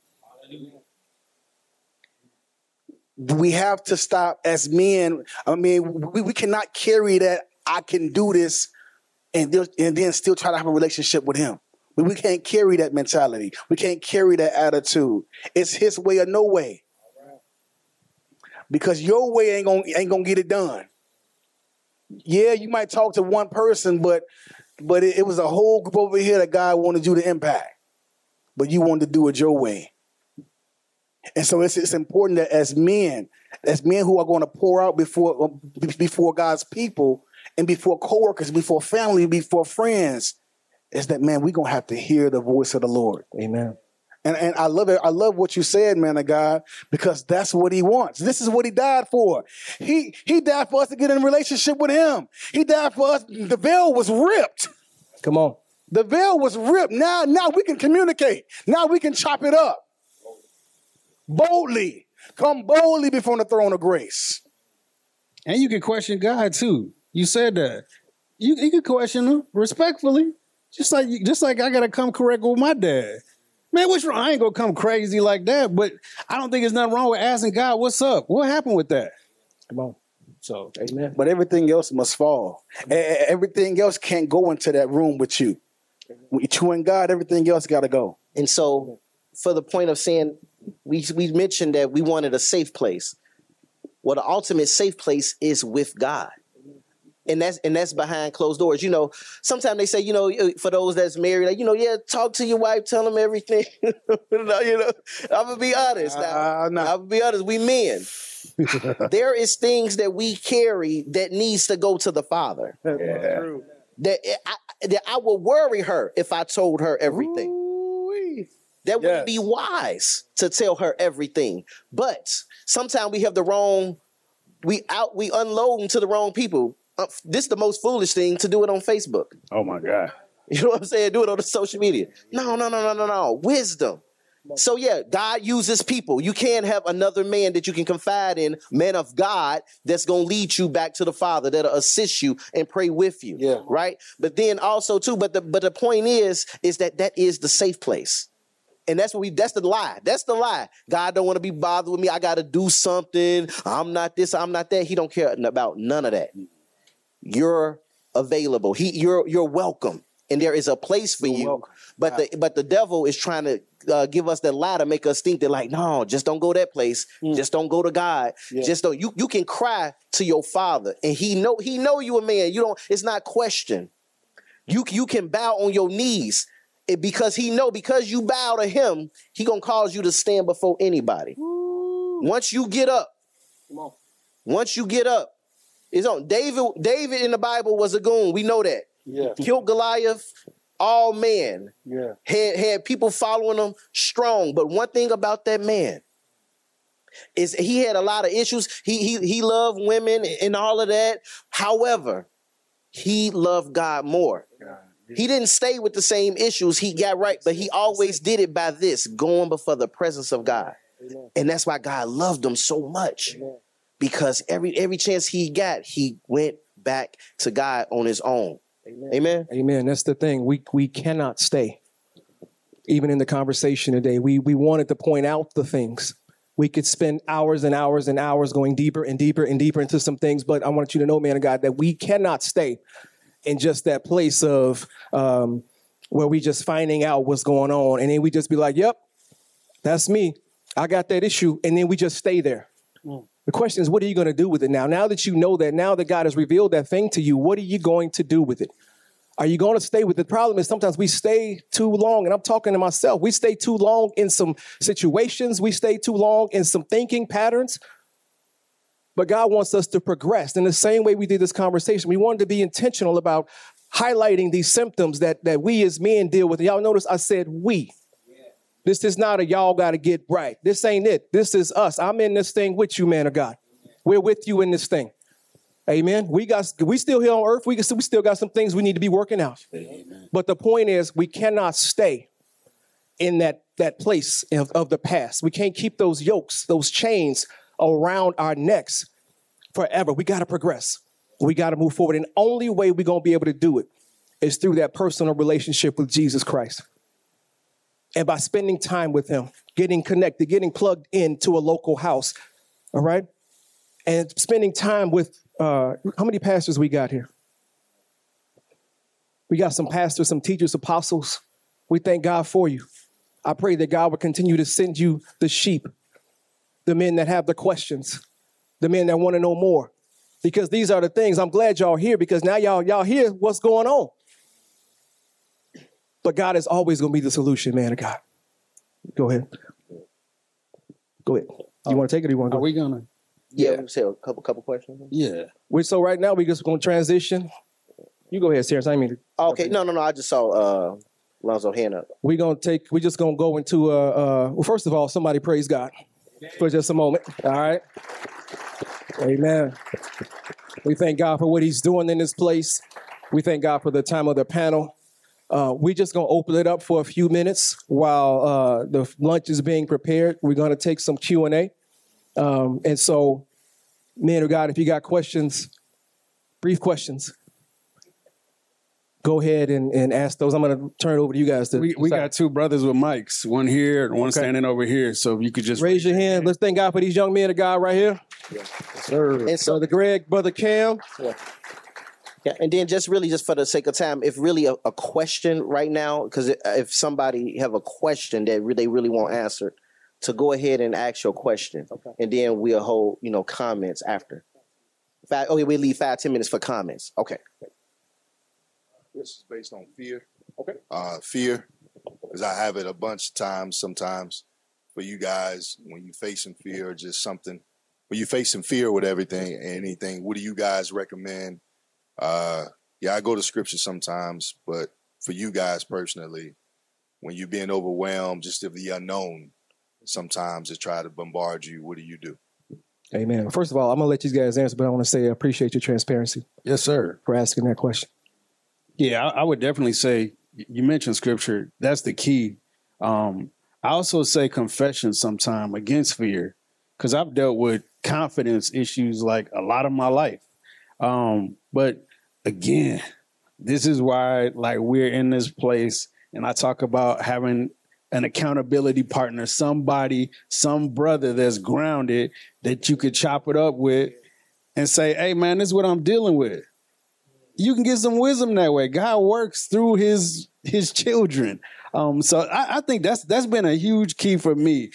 We have to stop as men. I mean, we, we cannot carry that I can do this and, and then still try to have a relationship with him. We, we can't carry that mentality. We can't carry that attitude. It's his way or no way. Because your way ain't gonna ain't gonna get it done. Yeah, you might talk to one person, but but it, it was a whole group over here that God wanted you to impact. But you wanted to do it your way. And so it's, it's important that as men, as men who are going to pour out before before God's people and before coworkers, before family, before friends, is that, man, we're going to have to hear the voice of the Lord. Amen. And, and I love it. I love what you said, man of God, because that's what he wants. This is what he died for. He, he died for us to get in a relationship with him. He died for us. The veil was ripped. Come on. The veil was ripped. Now, now we can communicate. Now we can chop it up. Boldly. Come boldly before the throne of grace. And you can question God too. You said that. You, you can question him respectfully. Just like just like I gotta come correct with my dad. Man, what's wrong? I ain't gonna come crazy like that, but I don't think there's nothing wrong with asking God, what's up? What happened with that? Come on. So, amen. But everything else must fall. A- everything else can't go into that room with you. With you and God, everything else gotta go. And so, for the point of saying, we we mentioned that we wanted a safe place. Well, the ultimate safe place is with God. And that's and that's behind closed doors. You know, sometimes they say, you know, for those that's married, like, you know, yeah, talk to your wife, tell them everything. you know, I'm gonna be honest. Now, uh, no. I'm gonna be honest. We men, there is things that we carry that needs to go to the Father. Yeah. That I, that I would worry her if I told her everything. Ooh-wee. That wouldn't yes. be wise to tell her everything. But sometimes we have the wrong. We out. We unload to the wrong people. Uh, this is the most foolish thing to do it on Facebook. Oh my God. You know what I'm saying? Do it on the social media. No, no, no, no, no, no. Wisdom. So yeah, God uses people. You can't have another man that you can confide in, man of God, that's going to lead you back to the Father, that'll assist you and pray with you. Yeah. Right. But then also too, but the, but the point is, is that that is the safe place. And that's what we, that's the lie. That's the lie. God don't want to be bothered with me. I got to do something. I'm not this, I'm not that. He don't care about none of that. You're available. He, you're, you're welcome, and there is a place for you're you. Welcome. But wow. the, but the devil is trying to uh, give us that lie to make us think that, like, no, just don't go that place. Mm. Just don't go to God. Yeah. Just don't. You, you can cry to your Father, and He know, He know you a man. You don't. It's not question. You, you can bow on your knees, it, because He know because you bow to Him, He gonna cause you to stand before anybody. Woo. Once you get up, come on. Once you get up. It's on. David, David in the Bible was a goon. We know that. Yeah. Killed Goliath, all men. Yeah. Had, had people following him strong. But one thing about that man is he had a lot of issues. He, he, he loved women and all of that. However, he loved God more. God. He didn't stay with the same issues he got right, but he always did it by this, going before the presence of God. Amen. And that's why God loved him so much. Amen. Because every every chance he got, he went back to God on his own. Amen. Amen. Amen. That's the thing. We we cannot stay. Even in the conversation today, we we wanted to point out the things. We could spend hours and hours and hours going deeper and deeper and deeper into some things. But I want you to know, man of God, that we cannot stay in just that place of um, where we just finding out what's going on. And then we just be like, yep, that's me. I got that issue. And then we just stay there. Mm. The question is, what are you going to do with it now? Now that you know that, now that God has revealed that thing to you, what are you going to do with it? Are you going to stay with it? The problem is sometimes we stay too long, and I'm talking to myself. We stay too long in some situations. We stay too long in some thinking patterns. But God wants us to progress. In the same way we did this conversation, we wanted to be intentional about highlighting these symptoms that, that we as men deal with. Y'all notice I said we. This is not a y'all got to get right. This ain't it. This is us. I'm in this thing with you, man of God. We're with you in this thing. Amen. We got, we still here on earth. We, we still got some things we need to be working out. Amen. But the point is, we cannot stay in that, that place of, of the past. We can't keep those yokes, those chains around our necks forever. We got to progress. We got to move forward. And the only way we're going to be able to do it is through that personal relationship with Jesus Christ. And by spending time with him, getting connected, getting plugged into a local house, all right? And spending time with, uh, how many pastors we got here? We got some pastors, some teachers, apostles. We thank God for you. I pray that God will continue to send you the sheep, the men that have the questions, the men that want to know more. Because these are the things. I'm glad y'all here because now y'all y'all hear what's going on. But God is always going to be the solution, man of God. Go ahead. Go ahead. You want to take it or you want to go? Are we going to? Yeah, yeah. Say a couple couple questions. Yeah. We're, so right now we're just going to transition. You go ahead, Terrence. I mean. Okay. No, no, no. I just saw uh, Lonzo hand up. We're going to take, we're just going to go into, uh, uh, well, first of all, somebody praise God for just a moment. All right. Amen. We thank God for what he's doing in this place. We thank God for the time of the panel. Uh, we're just going to open it up for a few minutes while uh, the lunch is being prepared. We're going to take some Q and A. Um, and so, men of God, if you got questions, brief questions, go ahead and, and ask those. I'm going to turn it over to you guys. To we we got two brothers with mics, one here and one okay. standing over here. So if you could just raise your hand. Let's thank God for these young men of God right here. Yeah. Yes, sir. And so, Brother Greg, Brother Cam. Yeah. Yeah, and then just really, just for the sake of time, if really a, a question right now, because if somebody have a question that they really want answered, to go ahead and ask your question, okay. And then we'll hold, you know, comments after. Five, okay, we leave five ten minutes for comments. Okay. This is based on fear. Okay. Uh, fear, because I have it a bunch of times. Sometimes for you guys, when you facing fear, or just something, when you facing fear with everything, anything, what do you guys recommend? Uh, yeah, I go to scripture sometimes, but for you guys personally, when you're being overwhelmed, just of the unknown, sometimes it try to bombard you. What do you do? Amen. First of all, I'm going to let you guys answer, but I want to say I appreciate your transparency. Yes, sir. For asking that question. Yeah, I, I would definitely say, you mentioned scripture. That's the key. Um, I also say confession sometime against fear, because I've dealt with confidence issues like a lot of my life. Um, but again, this is why like we're in this place, and I talk about having an accountability partner, somebody, some brother that's grounded that you could chop it up with and say, hey man, this is what I'm dealing with. You can get some wisdom that way. God works through his his children. Um, so I, I think that's that's been a huge key for me.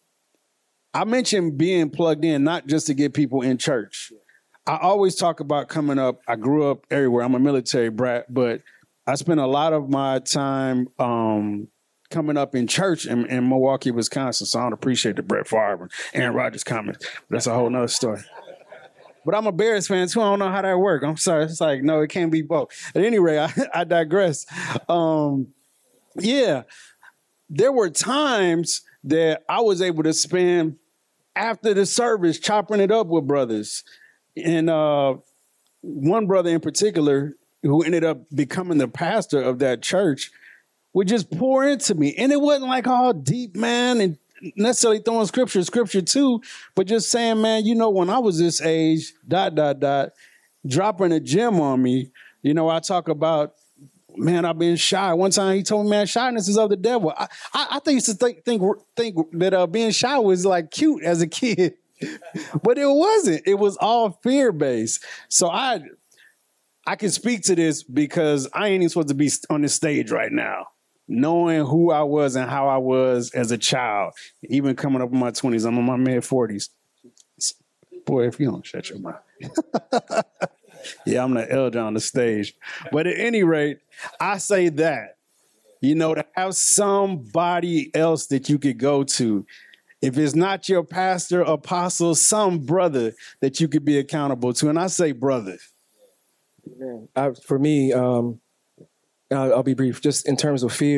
I mentioned being plugged in, not just to get people in church. I always talk about coming up. I grew up everywhere. I'm a military brat, but I spent a lot of my time um, coming up in church in, in Milwaukee, Wisconsin. So I don't appreciate the Brett Favre and Aaron Rodgers comments. That's a whole nother story. But I'm a Bears fan too. I don't know how that works. I'm sorry. It's like, no, it can't be both. At any rate, I, I digress. Um, yeah, there were times that I was able to spend after the service chopping it up with brothers. And uh, one brother in particular, who ended up becoming the pastor of that church, would just pour into me. And it wasn't like all deep, man, and necessarily throwing scripture, scripture too, but just saying, man, you know, when I was this age, dot, dot, dot, dropping a gem on me, you know, I talk about, man, I've been shy. One time he told me, man, shyness is of the devil. I, I, I think used to think, think, think that uh, being shy was like cute as a kid. But it wasn't. It was all fear-based. So I I can speak to this because I ain't even supposed to be on this stage right now, knowing who I was and how I was as a child, even coming up in my twenties. I'm in my mid-forties. Boy, if you don't shut your mouth. Yeah, I'm the elder on the stage. But at any rate, I say that, you know, to have somebody else that you could go to, if it's not your pastor, apostle, some brother that you could be accountable to. And I say brother. I, for me, um, I'll, I'll be brief. Just in terms of fears,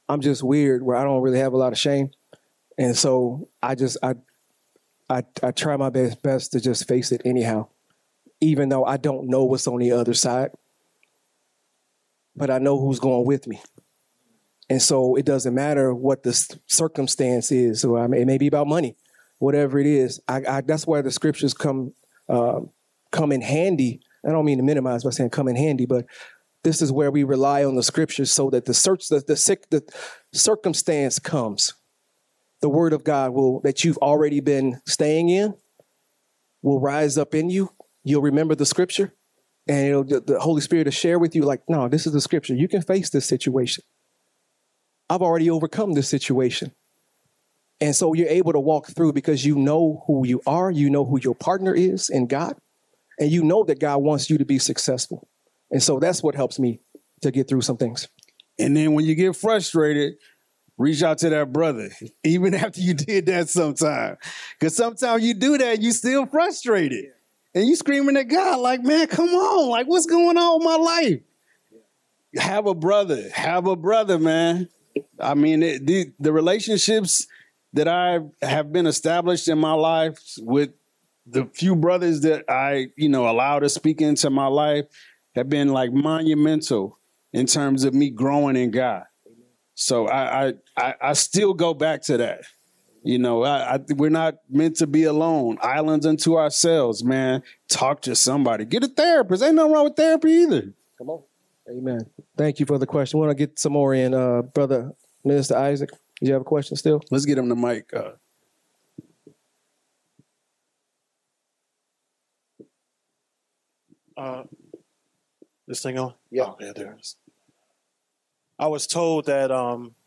I'm just weird where I don't really have a lot of shame. And so I just, I, I, I try my best, best to just face it anyhow, even though I don't know what's on the other side, but I know who's going with me. And so it doesn't matter what the circumstance is. So I mean, it may be about money, whatever it is. I, I, that's where the scriptures come, uh, come in handy. I don't mean to minimize by saying come in handy, but this is where we rely on the scriptures so that the search, the, the, the circumstance comes. The word of God will, that you've already been staying in, will rise up in you. You'll remember the scripture, and it'll, the Holy Spirit will share with you like, no, this is the scripture. You can face this situation. I've already overcome this situation. And so you're able to walk through because you know who you are. You know who your partner is in God. And you know that God wants you to be successful. And so that's what helps me to get through some things. And then when you get frustrated, reach out to that brother, even after you did that sometime. Because sometimes you do that, you still frustrated. And you screaming at God like, man, come on. Like, what's going on with my life? Have a brother. Have a brother, man. I mean, it, the, the relationships that I have been established in my life with the few brothers that I, you know, allow to speak into my life have been like monumental in terms of me growing in God. So I, I, I still go back to that. You know, I, I, we're not meant to be alone, islands unto ourselves, man. Talk to somebody. Get a therapist. Ain't nothing wrong with therapy either. Come on. Amen. Thank you for the question. We want to get some more in. Uh, Brother Minister Isaac, do you have a question still? Let's get him the mic. Uh, uh, this thing on? Yeah. Oh, yeah, there it is. I was told that um,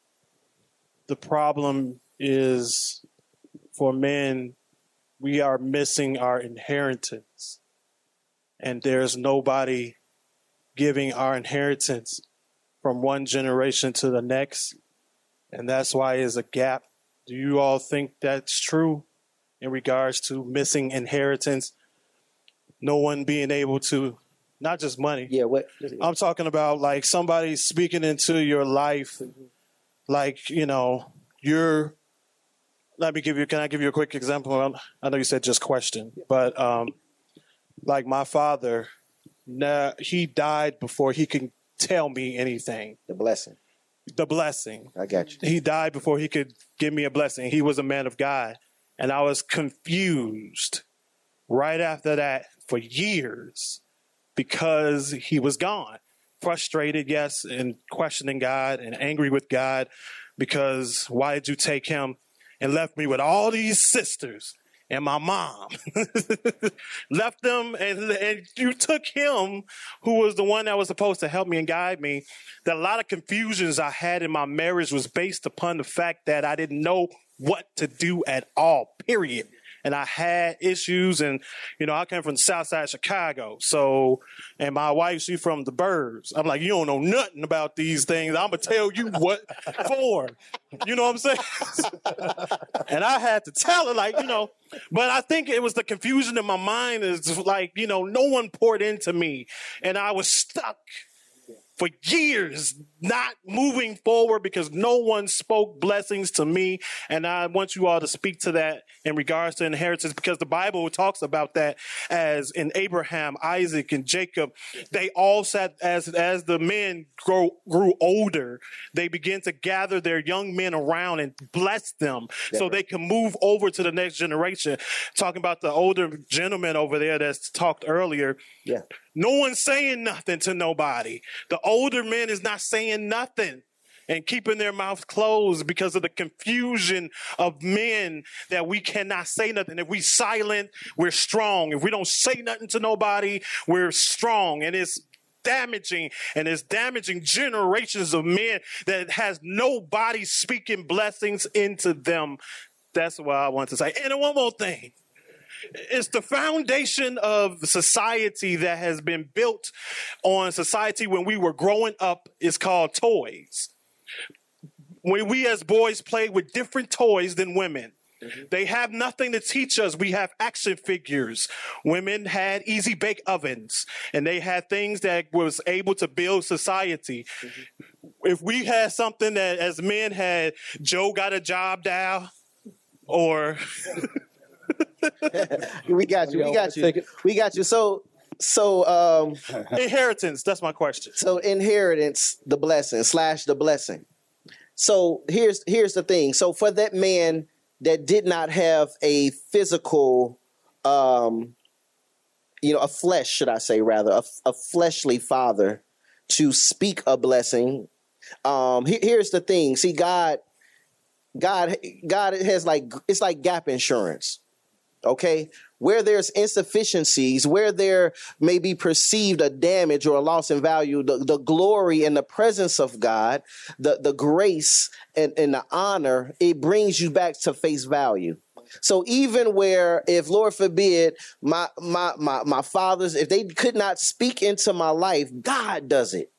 the problem is for men, we are missing our inheritance. And there's nobody giving our inheritance from one generation to the next. And that's why there's a gap. Do you all think that's true in regards to missing inheritance? No one being able to, not just money. Yeah, what? I'm talking about like somebody speaking into your life, like, you know, you're, let me give you, can I give you a quick example? I know you said just question, but um, like my father, nah, he died before he could tell me anything. The blessing. The blessing. I got you. He died before he could give me a blessing. He was a man of God. And I was confused right after that for years because he was gone. Frustrated, yes, and questioning God and angry with God because why did you take him and left me with all these sisters and my mom? Left them and, and you took him, who was the one that was supposed to help me and guide me. That a lot of confusions I had in my marriage was based upon the fact that I didn't know what to do at all, period. And I had issues, and, you know, I came from the south side of Chicago. So, and my wife, she's from the burbs. I'm like, you don't know nothing about these things. I'm going to tell you what for. You know what I'm saying? And I had to tell her, like, you know, but I think it was the confusion in my mind is like, you know, no one poured into me. And I was stuck for years, not moving forward because no one spoke blessings to me. And I want you all to speak to that in regards to inheritance, because the Bible talks about that as in Abraham, Isaac, and Jacob. They all sat, as as the men grow, grew older, they began to gather their young men around and bless them yeah, so right. they can move over to the next generation. Talking about the older gentleman over there that's talked earlier. Yeah. No one's saying nothing to nobody. The older men is not saying nothing and keeping their mouth closed because of the confusion of men that we cannot say nothing. If we silent, we're strong. If we don't say nothing to nobody, we're strong. And it's damaging, and it's damaging generations of men that has nobody speaking blessings into them. That's what I want to say. And one more thing. It's the foundation of society that has been built on society when we were growing up is called toys. When we as boys played with different toys than women. Mm-hmm. They have nothing to teach us. We have action figures. Women had easy bake ovens, and they had things that was able to build society. Mm-hmm. if we had something that as men had Joe got a job dial, or we got you, we got you, we got you. So, so um, inheritance. That's my question. So inheritance, the blessing slash the blessing. So here's here's the thing. So for that man that did not have a physical, um, you know, a flesh, should I say rather, a, a fleshly father to speak a blessing. Um, he, here's the thing. See, God, God, God has like, it's like gap insurance. Okay. Where there's insufficiencies, where there may be perceived a damage or a loss in value, the, the glory and the presence of God, the, the grace and, and the honor, it brings you back to face value. So even where, if Lord forbid, my my my my fathers, if they could not speak into my life, God does it.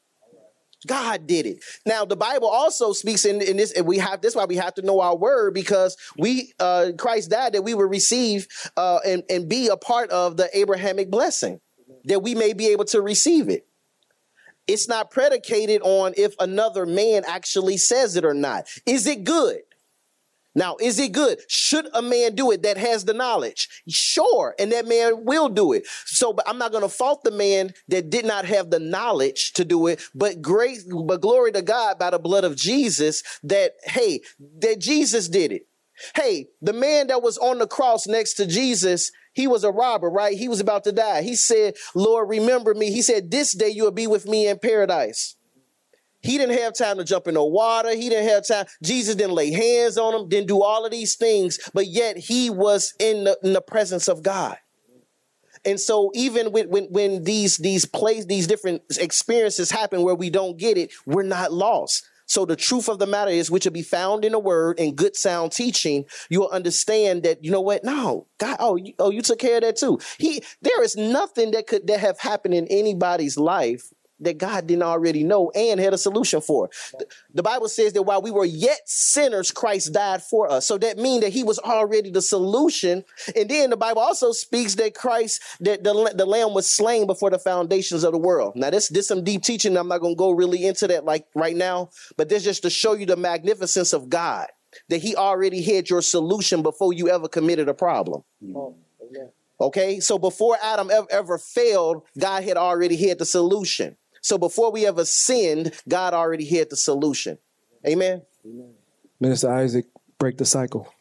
God did it. Now, the Bible also speaks in, in this, and we have this why we have to know our word, because we uh, Christ died that we would receive uh, and, and be a part of the Abrahamic blessing, that we may be able to receive it. It's not predicated on if another man actually says it or not. Is it good? Now, is it good? Should a man do it that has the knowledge? Sure, and that man will do it. So, but I'm not going to fault the man that did not have the knowledge to do it, but grace, but glory to God by the blood of Jesus that, hey, that Jesus did it. Hey, the man that was on the cross next to Jesus, he was a robber, right? He was about to die. He said, Lord, remember me. He said, this day you will be with me in paradise. He didn't have time to jump in the water. He didn't have time. Jesus didn't lay hands on him, didn't do all of these things, but yet he was in the, in the presence of God. And so even when, when, when these, these plays, these different experiences happen where we don't get it, we're not lost. So the truth of the matter is, which will be found in the word and good sound teaching, you'll understand that, you know what? No, God, oh, you, oh, you took care of that too. He, there is nothing that could that have happened in anybody's life that God didn't already know and had a solution for. The, the Bible says that while we were yet sinners, Christ died for us. So that means that he was already the solution. And then the Bible also speaks that Christ, that the, the lamb was slain before the foundations of the world. Now, this, this some deep teaching. I'm not going to go really into that like right now, but this just to show you the magnificence of God, that he already had your solution before you ever committed a problem. Mm-hmm. Okay, so before Adam ever, ever failed, God had already had the solution. So before we ever sinned, God already had the solution. Amen. Amen. Minister Isaac, break the cycle.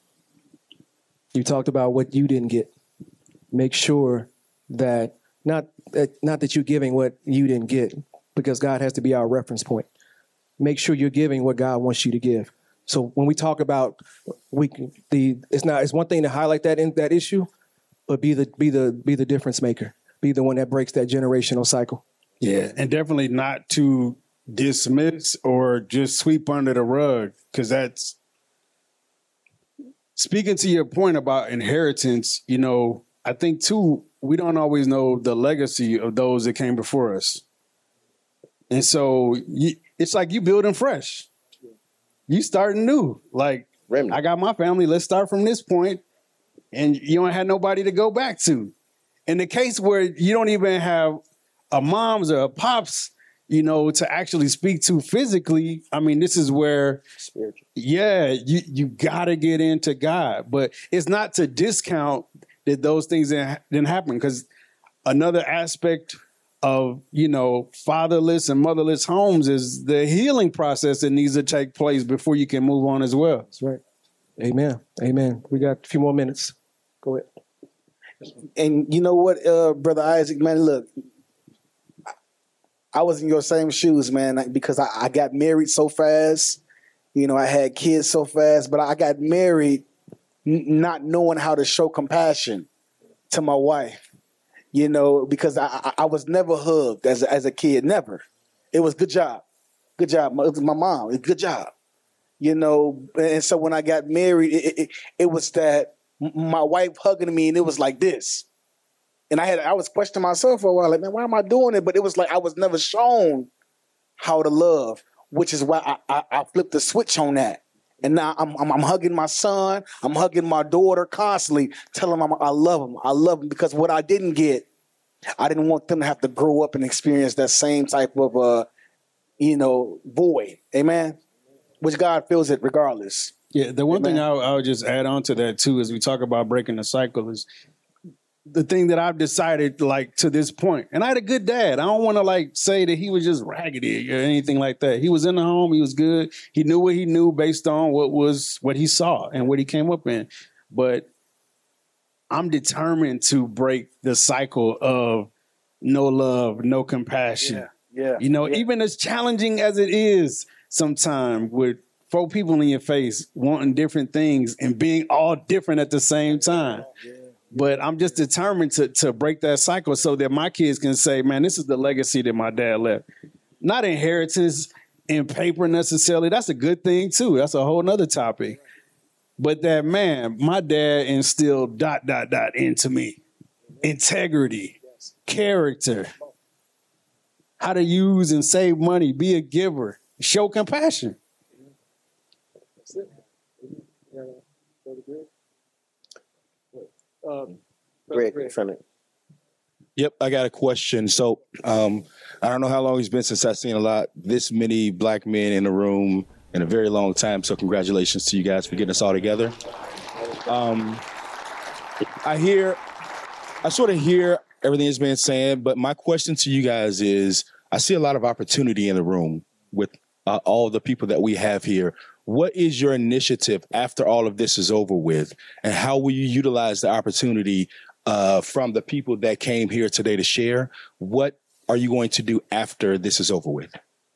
You talked about what you didn't get. Make sure that not that not that you're giving what you didn't get, because God has to be our reference point. Make sure you're giving what God wants you to give. So when we talk about we the it's not it's one thing to highlight that in that issue, but be the be the be the difference maker. Be the one that breaks that generational cycle. Yeah, and definitely not to dismiss or just sweep under the rug, because that's speaking to your point about inheritance. You know, I think too, we don't always know the legacy of those that came before us. And so you, it's like you building fresh. You starting new. Like, Remnant. I got my family. Let's start from this point. And you don't have nobody to go back to. In the case where you don't even have a mom's or a pops, you know, to actually speak to physically, I mean, this is where, spiritual. Yeah, you, you got to get into God. But it's not to discount that those things didn't happen, because another aspect of, you know, fatherless and motherless homes is the healing process that needs to take place before you can move on as well. That's right. Amen. Amen. We got a few more minutes. Go ahead. And you know what, uh, Brother Isaac, man, look, I was in your same shoes, man, because I, I got married so fast. You know, I had kids so fast, but I got married n- not knowing how to show compassion to my wife, you know, because I, I was never hugged as a, as a kid, never. It was good job. Good job. My, my mom, good job. You know, and so when I got married, it, it, it was that my wife hugging me, and it was like this. And I had I was questioning myself for a while, like, man, why am I doing it? But it was like I was never shown how to love, which is why I, I, I flipped the switch on that. And now I'm, I'm I'm hugging my son, I'm hugging my daughter constantly, telling them I love them, I love them, because what I didn't get, I didn't want them to have to grow up and experience that same type of uh, you know, void. Amen. Which God fills it regardless. Yeah, the one Amen. thing I, I would just add on to that too, as we talk about breaking the cycle, is the thing that I've decided, like, to this point. And I had a good dad. I don't want to like say that he was just raggedy or anything like that. He was in the home. He was good. He knew what he knew based on what was what he saw and what he came up in. But I'm determined to break the cycle of no love, no compassion. Yeah, yeah, you know, yeah. even as challenging as it is sometimes with four people in your face wanting different things and being all different at the same time. Yeah. But I'm just determined to to break that cycle so that my kids can say, man, this is the legacy that my dad left. Not inheritance in paper necessarily. That's a good thing too. That's a whole nother topic. But that, man, my dad instilled dot, dot, dot into me. Integrity, character, how to use and save money, be a giver, show compassion. That's it. Yeah. Um, Greg, in front of it. Yep, I got a question. So um, I don't know how long it's been since I've seen a lot, this many black men in the room in a very long time. So congratulations to you guys for getting us all together. Um, I hear, I sort of hear everything that's been said, but my question to you guys is, I see a lot of opportunity in the room with uh, all the people that we have here. What is your initiative after all of this is over with? And how will you utilize the opportunity uh, from the people that came here today to share? What are you going to do after this is over with?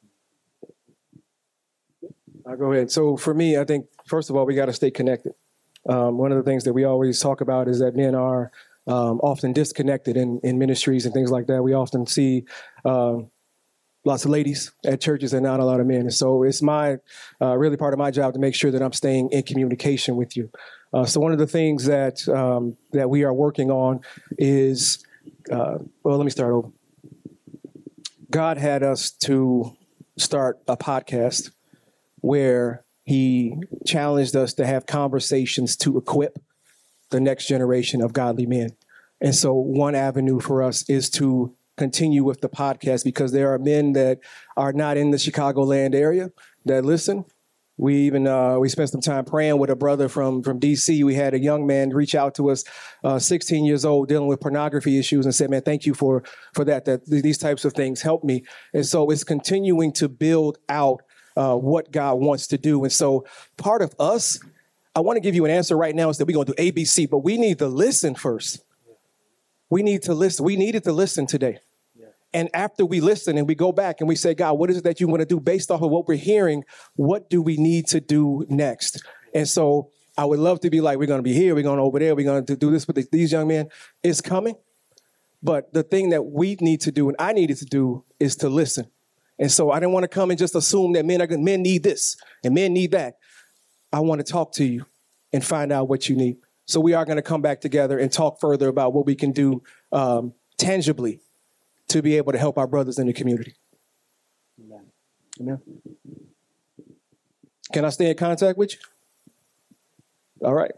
I'll go ahead. So for me, I think, first of all, we got to stay connected. Um, one of the things that we always talk about is that men are um, often disconnected in, in ministries and things like that. We often see um, lots of ladies at churches and not a lot of men. And so it's my, uh, really part of my job to make sure that I'm staying in communication with you. Uh, so one of the things that, um, that we are working on is, uh, well, let me start over. God had us to start a podcast where he challenged us to have conversations to equip the next generation of godly men. And so one avenue for us is to continue with the podcast, because there are men that are not in the Chicagoland area that listen. We even, uh, we spent some time praying with a brother from, from D C. We had a young man reach out to us, uh, sixteen years old, dealing with pornography issues, and said, man, thank you for, for that, that these types of things help me. And so it's continuing to build out uh, what God wants to do. And so part of us, I want to give you an answer right now, is that we're going to do A, B, C, but we need to listen first. We need to listen. We needed to listen today. Yeah. And after we listen and we go back and we say, God, what is it that you want to do based off of what we're hearing? What do we need to do next? And so I would love to be like, we're going to be here, we're going over there, we're going to do this with these young men. It's coming. But the thing that we need to do, and I needed to do, is to listen. And so I didn't want to come and just assume that men are good. Men need this and men need that. I want to talk to you and find out what you need. So we are going to come back together and talk further about what we can do um, tangibly to be able to help our brothers in the community. Amen. Amen. Can I stay in contact with you? All right.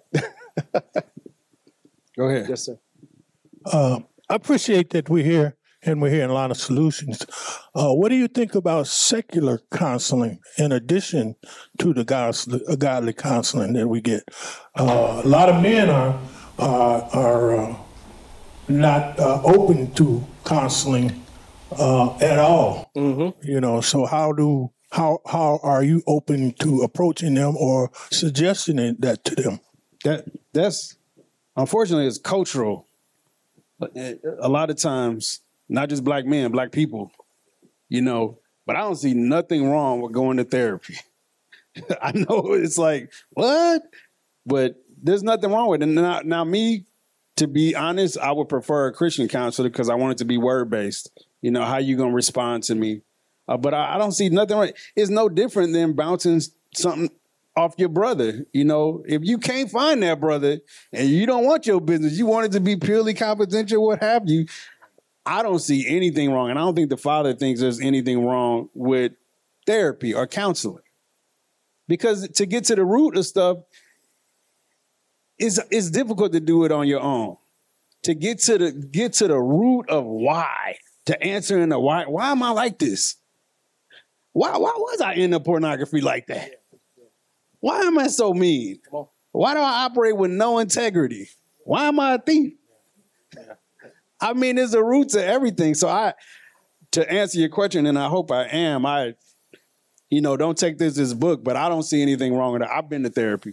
Go ahead. Yes, sir. Uh, I appreciate that we're here and we're hearing a lot of solutions. Uh, what do you think about secular counseling in addition to the godly, godly counseling that we get? Uh, a lot of men are uh, are uh, not uh, open to counseling uh, at all. Mm-hmm. You know, so how do how how are you open to approaching them or suggesting that to them? That that's unfortunately it's cultural. A lot of times, not just black men, black people, you know, but I don't see nothing wrong with going to therapy. I know it's like, what? But there's nothing wrong with it. Now, now me, to be honest, I would prefer a Christian counselor because I want it to be word-based. You know, how you going to respond to me? Uh, but I, I don't see nothing wrong. It's no different than bouncing something off your brother. You know, if you can't find that brother and you don't want your business, you want it to be purely confidential, what have you, I don't see anything wrong. And I don't think the Father thinks there's anything wrong with therapy or counseling. Because to get to the root of stuff, it's, it's difficult to do it on your own. To get to the get to the root of why, to answer in the why, why am I like this? Why, why was I into pornography like that? Why am I so mean? Why do I operate with no integrity? Why am I a thief? I mean, there's a root to everything. So I, to answer your question, and I hope I am, I, you know, don't take this as book, but I don't see anything wrong with it. I've been to therapy.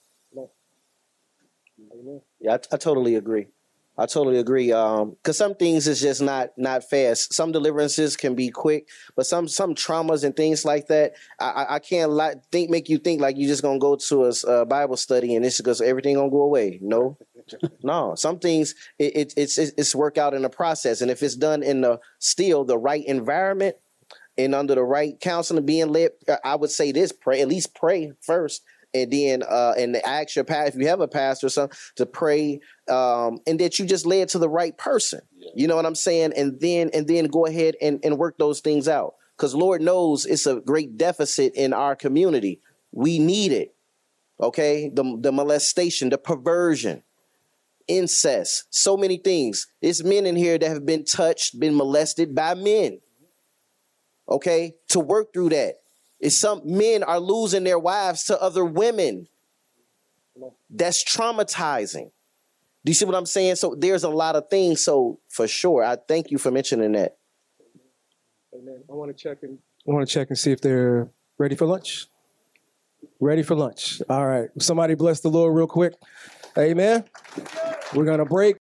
Yeah, I, I totally agree. I totally agree. Um, because some things is just not not fast. Some deliverances can be quick, but some some traumas and things like that, I, I, I can't li- think make you think like you're just gonna go to a, a Bible study and it's because everything gonna go away. No, no. Some things it, it, it's it's work out in the process, and if it's done in the still the right environment and under the right counseling, being led, I would say this: pray at least pray first. And then, uh, and ask your pastor, if you have a pastor or something, to pray, um, and that you just led to the right person. Yeah. You know what I'm saying? And then, and then go ahead and, and work those things out. Because Lord knows it's a great deficit in our community. We need it. Okay, the the molestation, the perversion, incest, so many things. There's men in here that have been touched, been molested by men. Okay, to work through that. Is some men are losing their wives to other women. That's traumatizing. Do you see what I'm saying? So there's a lot of things. So for sure, I thank you for mentioning that. Amen. I want to check and I want to check and see if they're ready for lunch. Ready for lunch. All right. Somebody bless the Lord real quick. Amen. We're gonna break.